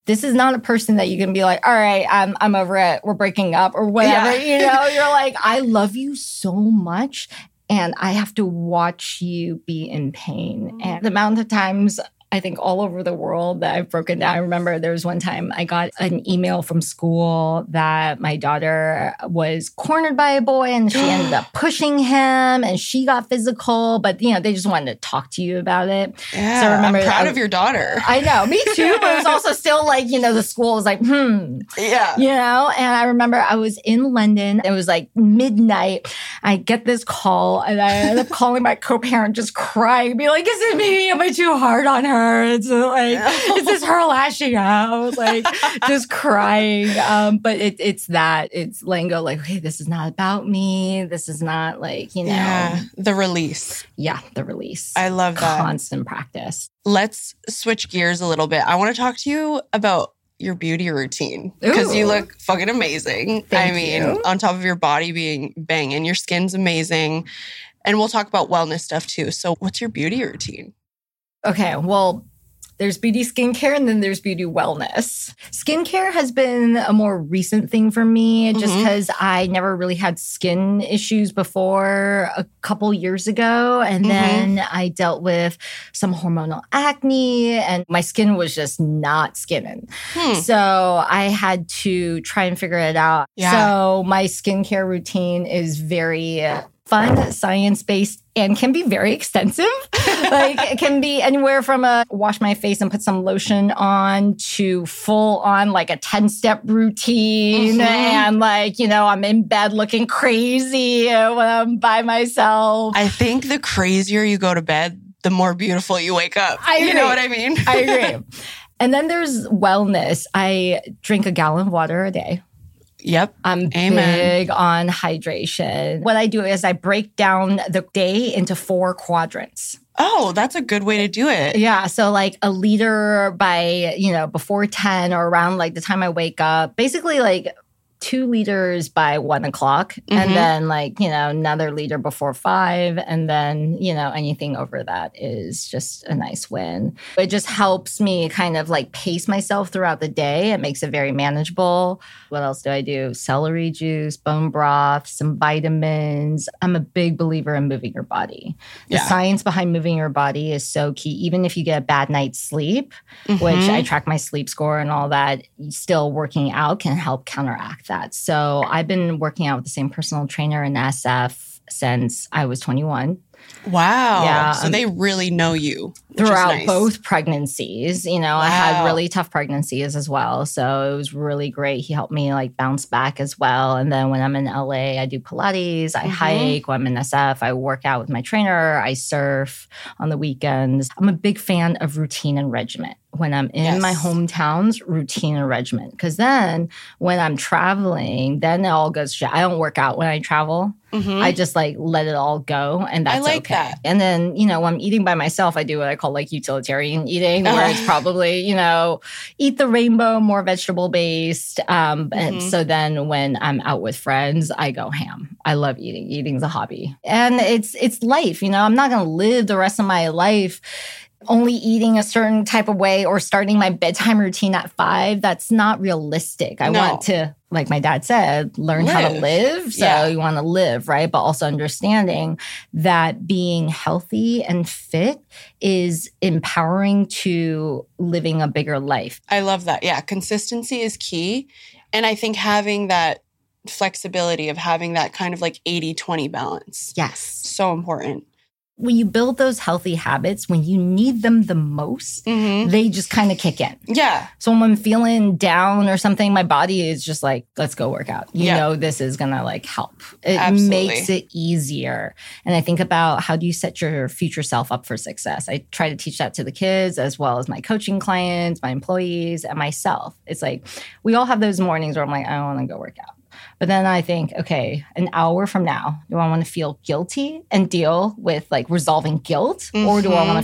[SPEAKER 3] this is not a person that you can be like, all right, I'm, I'm over it. We're breaking up or whatever.
[SPEAKER 4] Yeah.
[SPEAKER 3] You know, you're like, I love you so much. And I have to watch you be in pain. And the amount of times I think all over the world that I've broken down. I remember there was one time I got an email from school that my daughter was cornered by a boy and she ended up pushing him and she got physical, but you know, they just wanted to talk to you about it.
[SPEAKER 4] Yeah,
[SPEAKER 3] so I remember
[SPEAKER 4] I'm proud
[SPEAKER 3] I,
[SPEAKER 4] of your daughter.
[SPEAKER 3] I know, me too, but it was also still like, you know, the school was like, hmm.
[SPEAKER 4] Yeah.
[SPEAKER 3] You know, and I remember I was in London. It was like midnight. I get this call and I end up calling my co-parent just crying, be like, is it me? Am I too hard on her? It's like, is this her lashing out? Like, just crying. Um, but it, it's that. It's letting go, like, okay, this is not about me. This is not like, you know.
[SPEAKER 4] Yeah, the release.
[SPEAKER 3] Yeah, the release.
[SPEAKER 4] I love that.
[SPEAKER 3] Constant practice.
[SPEAKER 4] Let's switch gears a little bit. I want to talk to you about your beauty routine because you look fucking amazing.
[SPEAKER 3] Thank
[SPEAKER 4] I mean,
[SPEAKER 3] you.
[SPEAKER 4] on top of your body being banging, your skin's amazing. And we'll talk about wellness stuff too. So what's your beauty routine?
[SPEAKER 3] Okay, well, there's beauty skincare and then there's beauty wellness. Skincare has been a more recent thing for me just because mm-hmm. I never really had skin issues before a couple years ago. And mm-hmm. then I dealt with some hormonal acne and my skin was just not skinning. Hmm. So I had to try and figure it out. Yeah. So my skincare routine is very fun, science-based, and can be very extensive. Like it can be anywhere from a wash my face and put some lotion on to full on like a ten-step routine. Mm-hmm. And like, you know, I'm in bed looking crazy when I'm by myself.
[SPEAKER 4] I think the crazier you go to bed, the more beautiful you wake up.
[SPEAKER 3] I agree.
[SPEAKER 4] You know what I mean?
[SPEAKER 3] I agree. And then there's wellness. I drink a gallon of water a day.
[SPEAKER 4] Yep.
[SPEAKER 3] I'm
[SPEAKER 4] Amen.
[SPEAKER 3] big on hydration. What I do is I break down the day into four quadrants.
[SPEAKER 4] Oh, that's a good way to do it.
[SPEAKER 3] Yeah. So like a liter by, you know, before ten or around like the time I wake up. Basically like two liters by one o'clock. Mm-hmm. And then like, you know, another liter before five. And then, you know, anything over that is just a nice win. It just helps me kind of like pace myself throughout the day. It makes it very manageable. What else do I do? Celery juice, bone broth, some vitamins. I'm a big believer in moving your body. The yeah. science behind moving your body is so key. Even if you get a bad night's sleep, mm-hmm. which I track my sleep score and all that, still working out can help counteract that. So I've been working out with the same personal trainer in S F since I was twenty-one.
[SPEAKER 4] Wow.
[SPEAKER 3] Yeah.
[SPEAKER 4] So um, they really know you.
[SPEAKER 3] Throughout
[SPEAKER 4] nice.
[SPEAKER 3] both pregnancies. You know, wow. I had really tough pregnancies as well. So it was really great. He helped me like bounce back as well. And then when I'm in L A, I do Pilates, I mm-hmm. hike. When I'm in S F, I work out with my trainer, I surf on the weekends. I'm a big fan of routine and regimen. When I'm in yes. my hometowns, routine and regimen. Because then when I'm traveling, then it all goes shit. I don't work out when I travel. Mm-hmm. I just like let it all go. And that's
[SPEAKER 4] I like
[SPEAKER 3] okay.
[SPEAKER 4] that.
[SPEAKER 3] And then, you know, when I'm eating by myself, I do what I call like utilitarian eating, where it's probably, you know, eat the rainbow, more vegetable based. Um, mm-hmm. And so then when I'm out with friends, I go ham. I love eating. Eating's a hobby. And it's it's life. You know, I'm not going to live the rest of my life only eating a certain type of way or starting my bedtime routine at five. That's not realistic. I no. want to, like my dad said, learn live. how to live. So yeah. you want to live, right? But also understanding that being healthy and fit is empowering to living a bigger life.
[SPEAKER 4] I love that. Yeah. Consistency is key. And I think having that flexibility of having that kind of like eighty twenty balance.
[SPEAKER 3] Yes.
[SPEAKER 4] So important.
[SPEAKER 3] When you build those healthy habits, when you need them the most, mm-hmm. they just kind of kick in.
[SPEAKER 4] Yeah.
[SPEAKER 3] So when I'm feeling down or something, my body is just like, let's go work out. You
[SPEAKER 4] yeah.
[SPEAKER 3] know, this is going to like help. It
[SPEAKER 4] Absolutely.
[SPEAKER 3] makes it easier. And I think about how do you set your future self up for success? I try to teach that to the kids as well as my coaching clients, my employees, and myself. It's like, we all have those mornings where I'm like, I don't want to go work out. But then I think, okay, an hour from now, do I want to feel guilty and deal with like resolving guilt? Mm-hmm. Or do I want to feel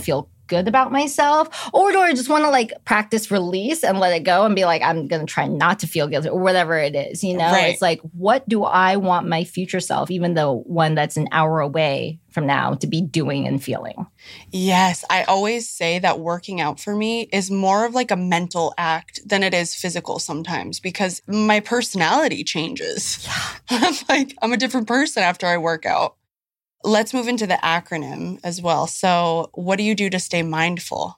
[SPEAKER 3] good about myself? Or do I just want to like practice release and let it go and be like, I'm going to try not to feel guilty or whatever it is, you know?
[SPEAKER 4] Right.
[SPEAKER 3] It's like, what do I want my future self, even though one that's an hour away from now, to be doing and feeling?
[SPEAKER 4] Yes. I always say that working out for me is more of like a mental act than it is physical sometimes, because my personality changes.
[SPEAKER 3] Yeah.
[SPEAKER 4] I'm like, I'm a different person after I work out. Let's move into the acronym as well. So what do you do to stay mindful?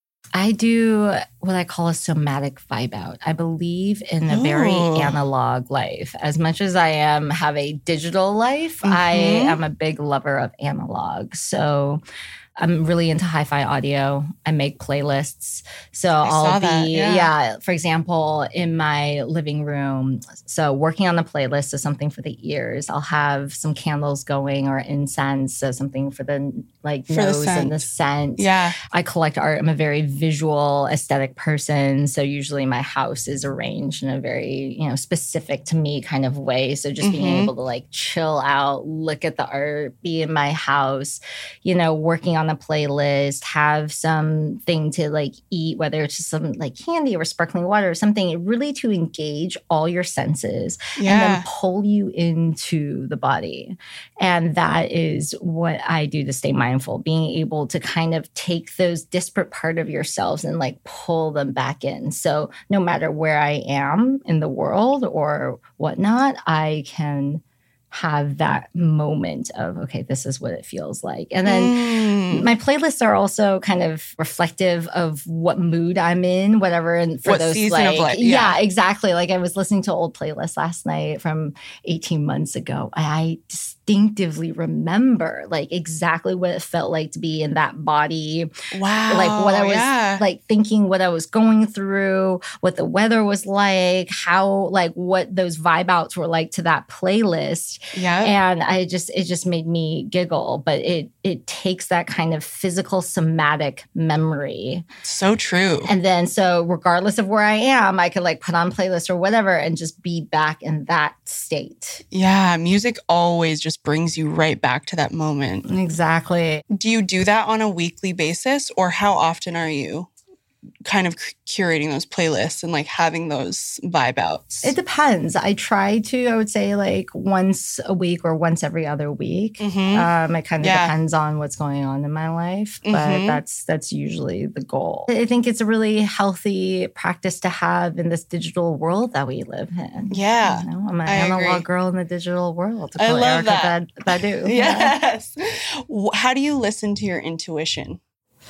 [SPEAKER 3] I do what I call a somatic vibe out. I believe in a very
[SPEAKER 4] Ooh.
[SPEAKER 3] analog life. As much as I am have a digital life,
[SPEAKER 4] Mm-hmm.
[SPEAKER 3] I am a big lover of analog. So I'm really into hi-fi audio. I make playlists. So
[SPEAKER 4] I
[SPEAKER 3] I'll
[SPEAKER 4] saw
[SPEAKER 3] be,
[SPEAKER 4] that, yeah.
[SPEAKER 3] yeah, for example, in my living room. So working on the playlist is something for the ears. I'll have some candles going or incense, so something for the like
[SPEAKER 4] For the
[SPEAKER 3] nose and the
[SPEAKER 4] scent.
[SPEAKER 3] scent.
[SPEAKER 4] Yeah.
[SPEAKER 3] I collect art. I'm a very visual, aesthetic person. So usually my house is arranged in a very, you know, specific to me kind of way. So just being
[SPEAKER 4] Mhm.
[SPEAKER 3] able to like chill out, look at the art, be in my house, you know, working on a playlist, have something to like eat, whether it's just some like candy or sparkling water or something, really to engage all your senses and
[SPEAKER 4] Yeah.
[SPEAKER 3] then pull you into the body. And that is what I do to stay mindful, being able to kind of take those disparate part of yourselves and like pull them back in. So no matter where I am in the world or whatnot, I can have that moment of, okay, this is what it feels like. And then
[SPEAKER 4] Mm.
[SPEAKER 3] my playlists are also kind of reflective of what mood I'm in, whatever. And for
[SPEAKER 4] What
[SPEAKER 3] those
[SPEAKER 4] season of
[SPEAKER 3] like,
[SPEAKER 4] life,
[SPEAKER 3] yeah.
[SPEAKER 4] yeah.
[SPEAKER 3] exactly. Like I was listening to old playlists last night from eighteen months ago. I distinctively remember like exactly what it felt like to be in that body,
[SPEAKER 4] Wow.
[SPEAKER 3] like what I was
[SPEAKER 4] yeah.
[SPEAKER 3] like thinking, what I was going through, what the weather was like, how like what those vibe outs were like to that playlist.
[SPEAKER 4] Yeah.
[SPEAKER 3] And I just, it just made me giggle, but it, it takes that kind of physical somatic memory.
[SPEAKER 4] So true.
[SPEAKER 3] And then, so regardless of where I am, I could like put on playlists or whatever and just be back in that state.
[SPEAKER 4] Yeah. Music always just brings you right back to that moment.
[SPEAKER 3] Exactly.
[SPEAKER 4] Do you do that on a weekly basis, or how often are you kind of curating those playlists and like having those vibe outs?
[SPEAKER 3] It depends. I try to, I would say like once a week or once every other week.
[SPEAKER 4] Mhm.
[SPEAKER 3] Um, it kind of
[SPEAKER 4] Yeah.
[SPEAKER 3] depends on what's going on in my life, but
[SPEAKER 4] Mhm.
[SPEAKER 3] that's that's usually the goal. I think it's a really healthy practice to have in this digital world that we live in.
[SPEAKER 4] Yeah,
[SPEAKER 3] You know, I'm an
[SPEAKER 4] I
[SPEAKER 3] analog
[SPEAKER 4] agree.
[SPEAKER 3] girl in the digital world. To
[SPEAKER 4] I
[SPEAKER 3] quote
[SPEAKER 4] love
[SPEAKER 3] Erica
[SPEAKER 4] that.
[SPEAKER 3] Bad- Badu.
[SPEAKER 4] Yes. W- How do you listen to your intuition?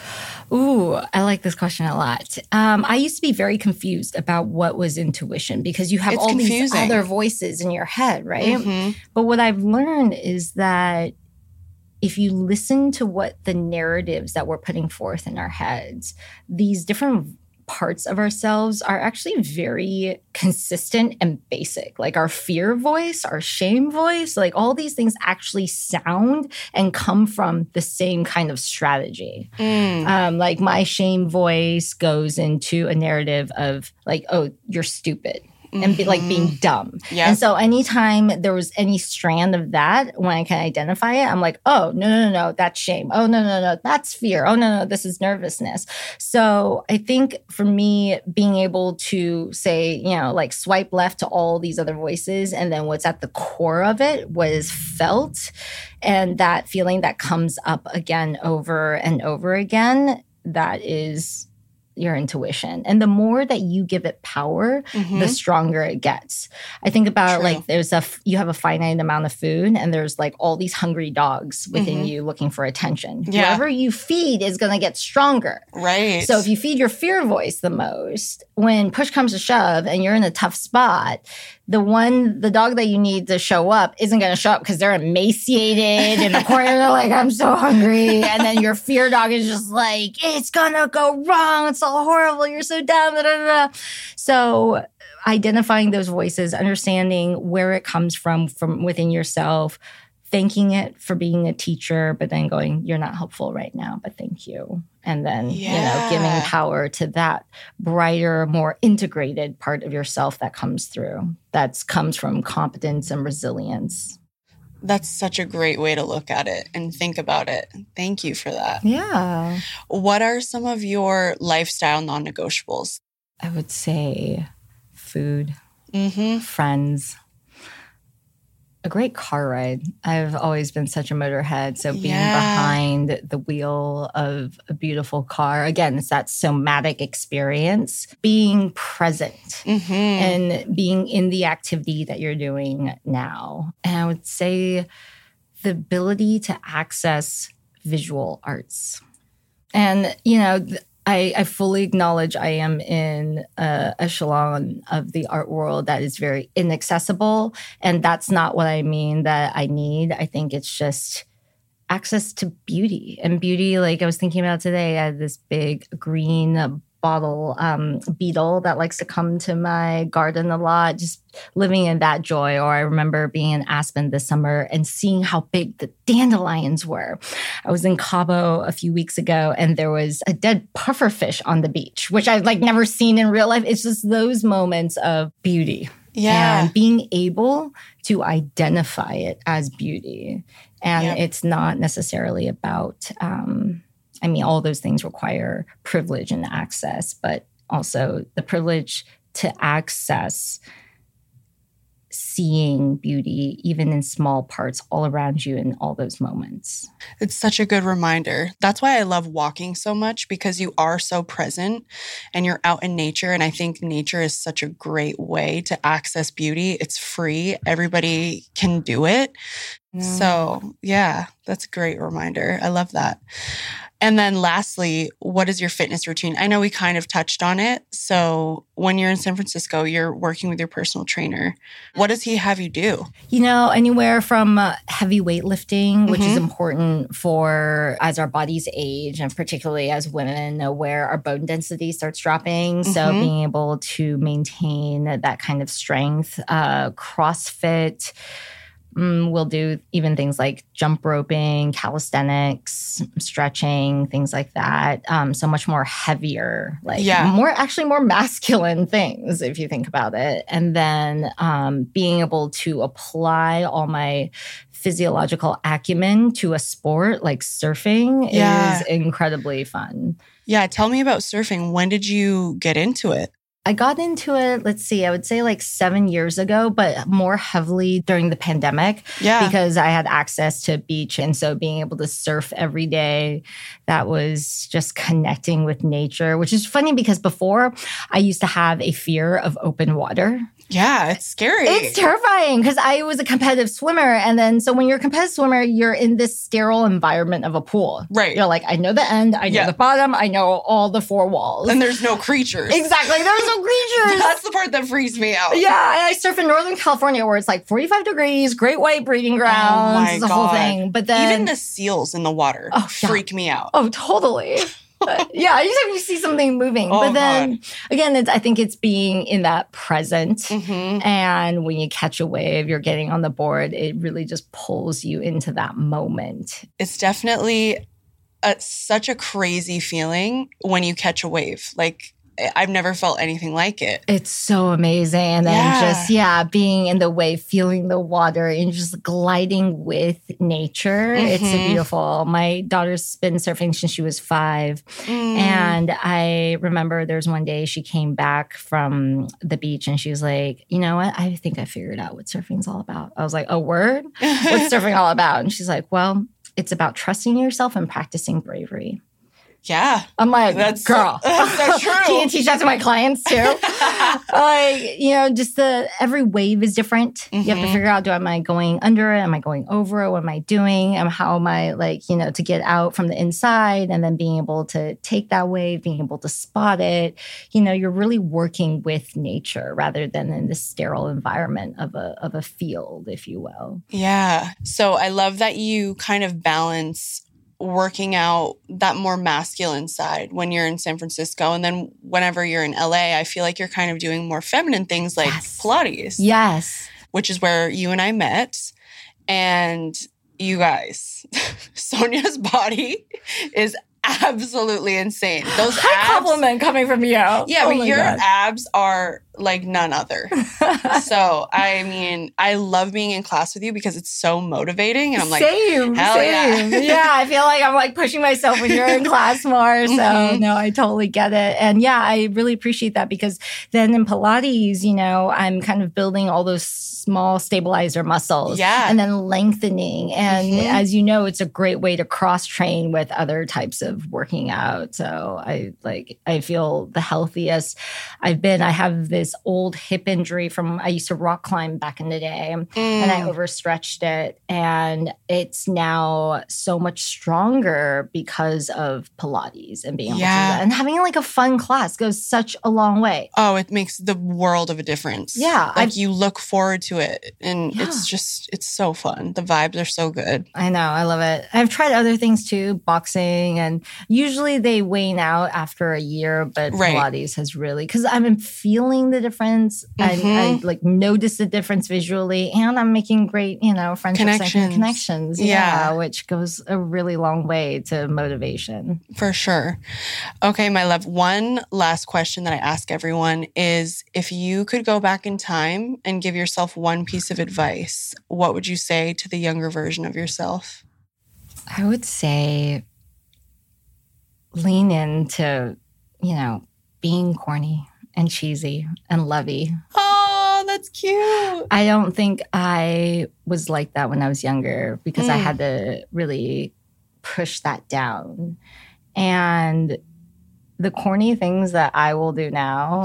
[SPEAKER 3] Ooh, I like this question a lot. Um, I used to be very confused about what was intuition because you have
[SPEAKER 4] It's
[SPEAKER 3] all these
[SPEAKER 4] confusing.
[SPEAKER 3] other voices in your head, right?
[SPEAKER 4] Mhm.
[SPEAKER 3] But what I've learned is that if you listen to what the narratives that we're putting forth in our heads, these different parts of ourselves are actually very consistent and basic. Like our fear voice, our shame voice, like all these things actually sound and come from the same kind of strategy.
[SPEAKER 4] Mm.
[SPEAKER 3] Um, like my shame voice goes into a narrative of like, oh, you're stupid. And be, like being dumb.
[SPEAKER 4] Yeah.
[SPEAKER 3] And so anytime there was any strand of that, when I can identify it, I'm like, oh, no, no, no, no, that's shame. Oh, no, no, no, that's fear. Oh, no, no, this is nervousness. So I think for me, being able to say, you know, like swipe left to all these other voices, and then what's at the core of it was felt, and that feeling that comes up again over and over again, that is your intuition. And the more that you give it power,
[SPEAKER 4] Mhm.
[SPEAKER 3] the stronger it gets. I think about
[SPEAKER 4] True.
[SPEAKER 3] like there's a, f- you have a finite amount of food and there's like all these hungry dogs within
[SPEAKER 4] Mhm.
[SPEAKER 3] you looking for attention.
[SPEAKER 4] Yeah.
[SPEAKER 3] Whoever you feed is going to get stronger.
[SPEAKER 4] Right.
[SPEAKER 3] So if you feed your fear voice the most, when push comes to shove and you're in a tough spot, the one, the dog that you need to show up isn't going to show up because they're emaciated in the corner. They're like, I'm so hungry. And then your fear dog is just like, it's going to go wrong. It's all horrible. You're so dumb. Da, da, da. So identifying those voices, understanding where it comes from, from within yourself, thanking it for being a teacher, but then going, you're not helpful right now, but thank you. And then, you know, giving
[SPEAKER 4] Yeah.
[SPEAKER 3] power to that brighter, more integrated part of yourself that comes through, that comes from competence and resilience.
[SPEAKER 4] That's such a great way to look at it and think about it. Thank you for that.
[SPEAKER 3] Yeah.
[SPEAKER 4] What are some of your lifestyle non-negotiables?
[SPEAKER 3] I would say food,
[SPEAKER 4] Mm-hmm.
[SPEAKER 3] friends, a great car ride. I've always been such a motorhead. So being
[SPEAKER 4] Yeah.
[SPEAKER 3] behind the wheel of a beautiful car, again, it's that somatic experience, being present
[SPEAKER 4] Mm-hmm.
[SPEAKER 3] and being in the activity that you're doing now. And I would say the ability to access visual arts. And, you know, th- I, I fully acknowledge I am in a echelon of the art world that is very inaccessible. And that's not what I mean that I need. I think it's just access to beauty. And beauty, like I was thinking about today, I had this big green bottle um, beetle that likes to come to my garden a lot, just living in that joy. Or I remember being in Aspen this summer and seeing how big the dandelions were. I was in Cabo a few weeks ago and there was a dead pufferfish on the beach, which I've like never seen in real life. It's just those moments of beauty.
[SPEAKER 4] Yeah.
[SPEAKER 3] And being able to identify it as beauty. And
[SPEAKER 4] Yep.
[SPEAKER 3] it's not necessarily about, um, I mean, all those things require privilege and access, but also the privilege to access seeing beauty, even in small parts all around you in all those moments.
[SPEAKER 4] It's such a good reminder. That's why I love walking so much, because you are so present and you're out in nature. And I think nature is such a great way to access beauty. It's free. Everybody can do it.
[SPEAKER 3] Yeah.
[SPEAKER 4] So yeah, that's a great reminder. I love that. And then lastly, what is your fitness routine? I know we kind of touched on it. So when you're in San Francisco, you're working with your personal trainer. What does he have you do?
[SPEAKER 3] You know, anywhere from uh, heavy weightlifting, which is
[SPEAKER 4] Mhm.
[SPEAKER 3] important for as our bodies age, and particularly as women, uh, where our bone density starts dropping. So
[SPEAKER 4] Mhm.
[SPEAKER 3] being able to maintain that kind of strength, uh, CrossFit. Mm, we'll do even things like jump roping, calisthenics, stretching, things like that. Um, so much more heavier, like
[SPEAKER 4] Yeah.
[SPEAKER 3] more actually more masculine things if you think about it. And then um, being able to apply all my physiological acumen to a sport like surfing
[SPEAKER 4] Yeah.
[SPEAKER 3] is incredibly fun.
[SPEAKER 4] Yeah, tell me about surfing. When did you get into it?
[SPEAKER 3] I got into it, let's see, I would say like seven years ago, but more heavily during the pandemic
[SPEAKER 4] Yeah.
[SPEAKER 3] because I had access to beach. And so being able to surf every day, that was just connecting with nature, which is funny because before I used to have a fear of open water.
[SPEAKER 4] Yeah, it's scary.
[SPEAKER 3] It's terrifying because I was a competitive swimmer. And then, so when you're a competitive swimmer, you're in this sterile environment of a pool.
[SPEAKER 4] Right.
[SPEAKER 3] You're like, I know the end, I know
[SPEAKER 4] Yeah.
[SPEAKER 3] the bottom, I know all the four walls.
[SPEAKER 4] And there's no creatures.
[SPEAKER 3] Exactly. There's no creatures.
[SPEAKER 4] That's the part that freaks me out.
[SPEAKER 3] Yeah, and I surf in Northern California where it's like forty-five degrees, great white breeding grounds,
[SPEAKER 4] Oh my
[SPEAKER 3] the whole
[SPEAKER 4] God.
[SPEAKER 3] thing. But then,
[SPEAKER 4] Even the seals in the water
[SPEAKER 3] Oh, yeah.
[SPEAKER 4] freak me out.
[SPEAKER 3] oh, totally. But yeah, anytime you see something moving.
[SPEAKER 4] Oh,
[SPEAKER 3] but then again, it's, I think it's being in that present.
[SPEAKER 4] Mhm.
[SPEAKER 3] And when you catch a wave, you're getting on the board, it really just pulls you into that moment.
[SPEAKER 4] It's definitely a, such a crazy feeling when you catch a wave. Like, I've never felt anything like it.
[SPEAKER 3] It's so amazing. And then
[SPEAKER 4] Yeah.
[SPEAKER 3] just, yeah, being in the wave, feeling the water and just gliding with nature. It's
[SPEAKER 4] Mhm.
[SPEAKER 3] beautiful. My daughter's been surfing since she was five.
[SPEAKER 4] Mm.
[SPEAKER 3] And I remember there was one day she came back from the beach and she was like, you know what? I think I figured out what surfing's all about. I was like, a word? What's surfing all about? And she's like, well, it's about trusting yourself and practicing bravery.
[SPEAKER 4] Yeah.
[SPEAKER 3] I'm like,
[SPEAKER 4] That's
[SPEAKER 3] girl,
[SPEAKER 4] so- that's so true.
[SPEAKER 3] Can you teach that to my clients too? Like, you know, just the every wave is different. You have to
[SPEAKER 4] Mhm.
[SPEAKER 3] figure out: do am I going under it? Am I going over it? What am I doing? And how am I like, you know, to get out from the inside and then being able to take that wave, being able to spot it. You know, you're really working with nature rather than in this sterile environment of a of a field, if you will.
[SPEAKER 4] Yeah. So I love that you kind of balance working out that more masculine side when you're in San Francisco. And then whenever you're in L A, I feel like you're kind of doing more feminine things like
[SPEAKER 3] Yes.
[SPEAKER 4] Pilates,
[SPEAKER 3] Yes.
[SPEAKER 4] which is where you and I met. And you guys, Sonia's body is absolutely insane. Those
[SPEAKER 3] High
[SPEAKER 4] abs,
[SPEAKER 3] compliment coming from you.
[SPEAKER 4] yeah,
[SPEAKER 3] Oh
[SPEAKER 4] but
[SPEAKER 3] my
[SPEAKER 4] your
[SPEAKER 3] God.
[SPEAKER 4] abs are like none other. So, I mean, I love being in class with you because it's so motivating. And I'm like,
[SPEAKER 3] same,
[SPEAKER 4] hell
[SPEAKER 3] same.
[SPEAKER 4] yeah.
[SPEAKER 3] Yeah, I feel like I'm like pushing myself when you're in class more. So,
[SPEAKER 4] Mm-hmm.
[SPEAKER 3] no, I totally get it. And yeah, I really appreciate that because then in Pilates, you know, I'm kind of building all those small stabilizer muscles.
[SPEAKER 4] Yeah.
[SPEAKER 3] And then lengthening. And
[SPEAKER 4] Mhm.
[SPEAKER 3] as you know, it's a great way to cross train with other types of working out. So I like, I feel the healthiest I've been. I have this old hip injury from, I used to rock climb back in the day
[SPEAKER 4] Mm.
[SPEAKER 3] and I overstretched it. And it's now so much stronger because of Pilates and being able
[SPEAKER 4] Yeah.
[SPEAKER 3] to do that. And having like a fun class goes such a long way.
[SPEAKER 4] Oh, it makes the world of a difference.
[SPEAKER 3] Yeah,
[SPEAKER 4] Like
[SPEAKER 3] I've-
[SPEAKER 4] you look forward to it and
[SPEAKER 3] Yeah.
[SPEAKER 4] it's just, it's so fun. The vibes are so good.
[SPEAKER 3] I know. I love it. I've tried other things too, boxing, and usually they wane out after a year, but
[SPEAKER 4] Right.
[SPEAKER 3] Pilates has really, because I'm feeling the difference. I, I
[SPEAKER 4] Mhm.
[SPEAKER 3] like notice the difference visually, and I'm making great, you know, friendships
[SPEAKER 4] Connections.
[SPEAKER 3] and connections.
[SPEAKER 4] Yeah.
[SPEAKER 3] Yeah, which goes a really long way to motivation.
[SPEAKER 4] For sure. Okay, my love. One last question that I ask everyone is if you could go back in time and give yourself one piece of advice, what would you say to the younger version of yourself?
[SPEAKER 3] I would say lean into, you know, being corny and cheesy and lovey.
[SPEAKER 4] Oh, that's cute.
[SPEAKER 3] I don't think I was like that when I was younger because I
[SPEAKER 4] Mm.
[SPEAKER 3] had to really push that down. And the corny things that I will do now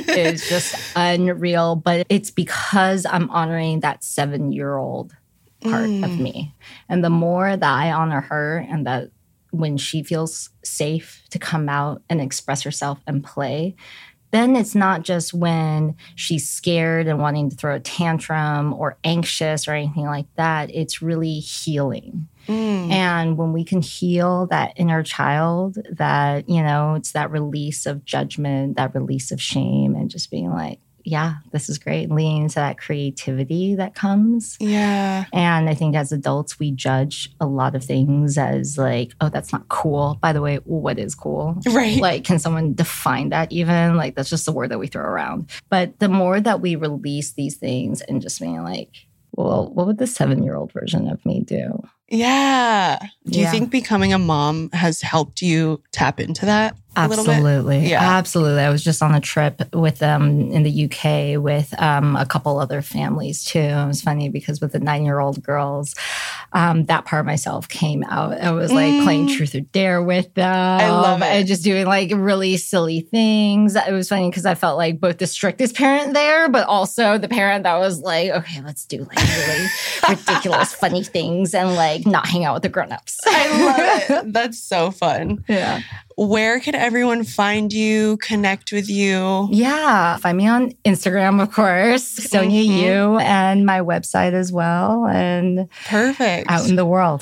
[SPEAKER 3] is just unreal, but it's because I'm honoring that seven-year-old part of
[SPEAKER 4] Mm.
[SPEAKER 3] me. And the more that I honor her and that when she feels safe to come out and express herself and play, then it's not just when she's scared and wanting to throw a tantrum or anxious or anything like that. It's really healing.
[SPEAKER 4] Mm.
[SPEAKER 3] And when we can heal that inner child, that, you know, it's that release of judgment, that release of shame, and just being like, yeah, this is great. Leaning into that creativity that comes.
[SPEAKER 4] Yeah.
[SPEAKER 3] And I think as adults, we judge a lot of things as like, oh, that's not cool. By the way, what is cool?
[SPEAKER 4] Right.
[SPEAKER 3] Like, can someone define that even? Like, that's just the word that we throw around. But the more that we release these things and just being like, well, what would the seven-year-old version of me do?
[SPEAKER 4] Yeah. Do you
[SPEAKER 3] Yeah.
[SPEAKER 4] think becoming a mom has helped you tap into that a little bit?
[SPEAKER 3] Absolutely.
[SPEAKER 4] Yeah.
[SPEAKER 3] Absolutely. I was just on a trip with them in the U K with um, a couple other families too. It was funny because with the nine-year-old girls, um, that part of myself came out. I was like
[SPEAKER 4] Mm.
[SPEAKER 3] playing truth or dare with them.
[SPEAKER 4] I love it.
[SPEAKER 3] And just doing like really silly things. It was funny because I felt like both the strictest parent there, but also the parent that was like, okay, let's do like really ridiculous, funny things and like not hang out with the grown-ups.
[SPEAKER 4] I love it. That's so fun.
[SPEAKER 3] Yeah.
[SPEAKER 4] Where can everyone find you, connect with you?
[SPEAKER 3] Yeah. Find me on Instagram, of course, Sonia
[SPEAKER 4] Mhm.
[SPEAKER 3] Yu, and my website as well, and
[SPEAKER 4] Perfect.
[SPEAKER 3] out in the world.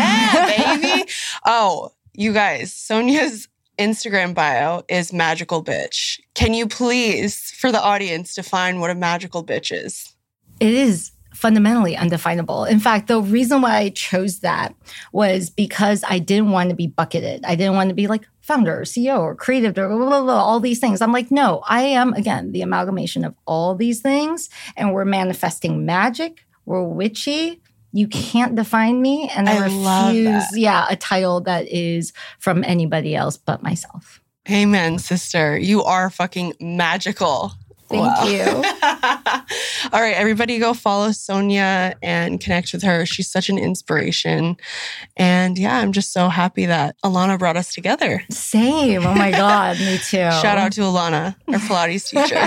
[SPEAKER 4] Yeah, baby. Oh, you guys, Sonia's Instagram bio is magical bitch. Can you please, for the audience, define what a magical bitch is?
[SPEAKER 3] It is fundamentally undefinable. In fact, the reason why I chose that was because I didn't want to be bucketed. I didn't want to be like founder or C E O or creative or blah, blah, blah, all these things. I'm like, no, I am, again, the amalgamation of all these things. And we're manifesting magic. We're witchy. You can't define me. And I,
[SPEAKER 4] I love
[SPEAKER 3] refuse,
[SPEAKER 4] that.
[SPEAKER 3] yeah, a title that is from anybody else but myself.
[SPEAKER 4] Amen, sister. You are fucking magical.
[SPEAKER 3] Thank
[SPEAKER 4] Wow.
[SPEAKER 3] you.
[SPEAKER 4] All right, everybody go follow Sonia and connect with her. She's such an inspiration. And yeah, I'm just so happy that Alana brought us together.
[SPEAKER 3] Same. Oh my God. Me too.
[SPEAKER 4] Shout out to Alana, our Pilates teacher.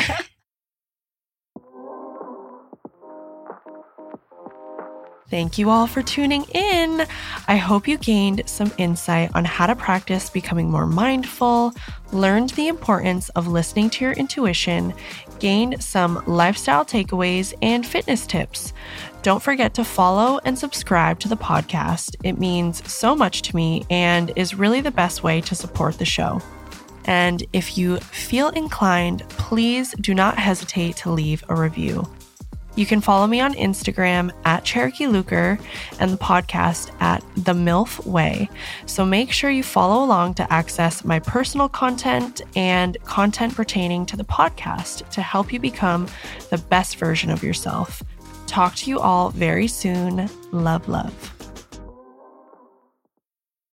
[SPEAKER 4] Thank you all for tuning in. I hope you gained some insight on how to practice becoming more mindful, learned the importance of listening to your intuition, gained some lifestyle takeaways and fitness tips. Don't forget to follow and subscribe to the podcast. It means so much to me and is really the best way to support the show. And if you feel inclined, please do not hesitate to leave a review.
[SPEAKER 1] You can follow me on Instagram at Cherokee Luker and the podcast at The MILF Way. So make sure you follow along to access my personal content and content pertaining to the podcast to help you become the best version of yourself. Talk to you all very soon. Love, love.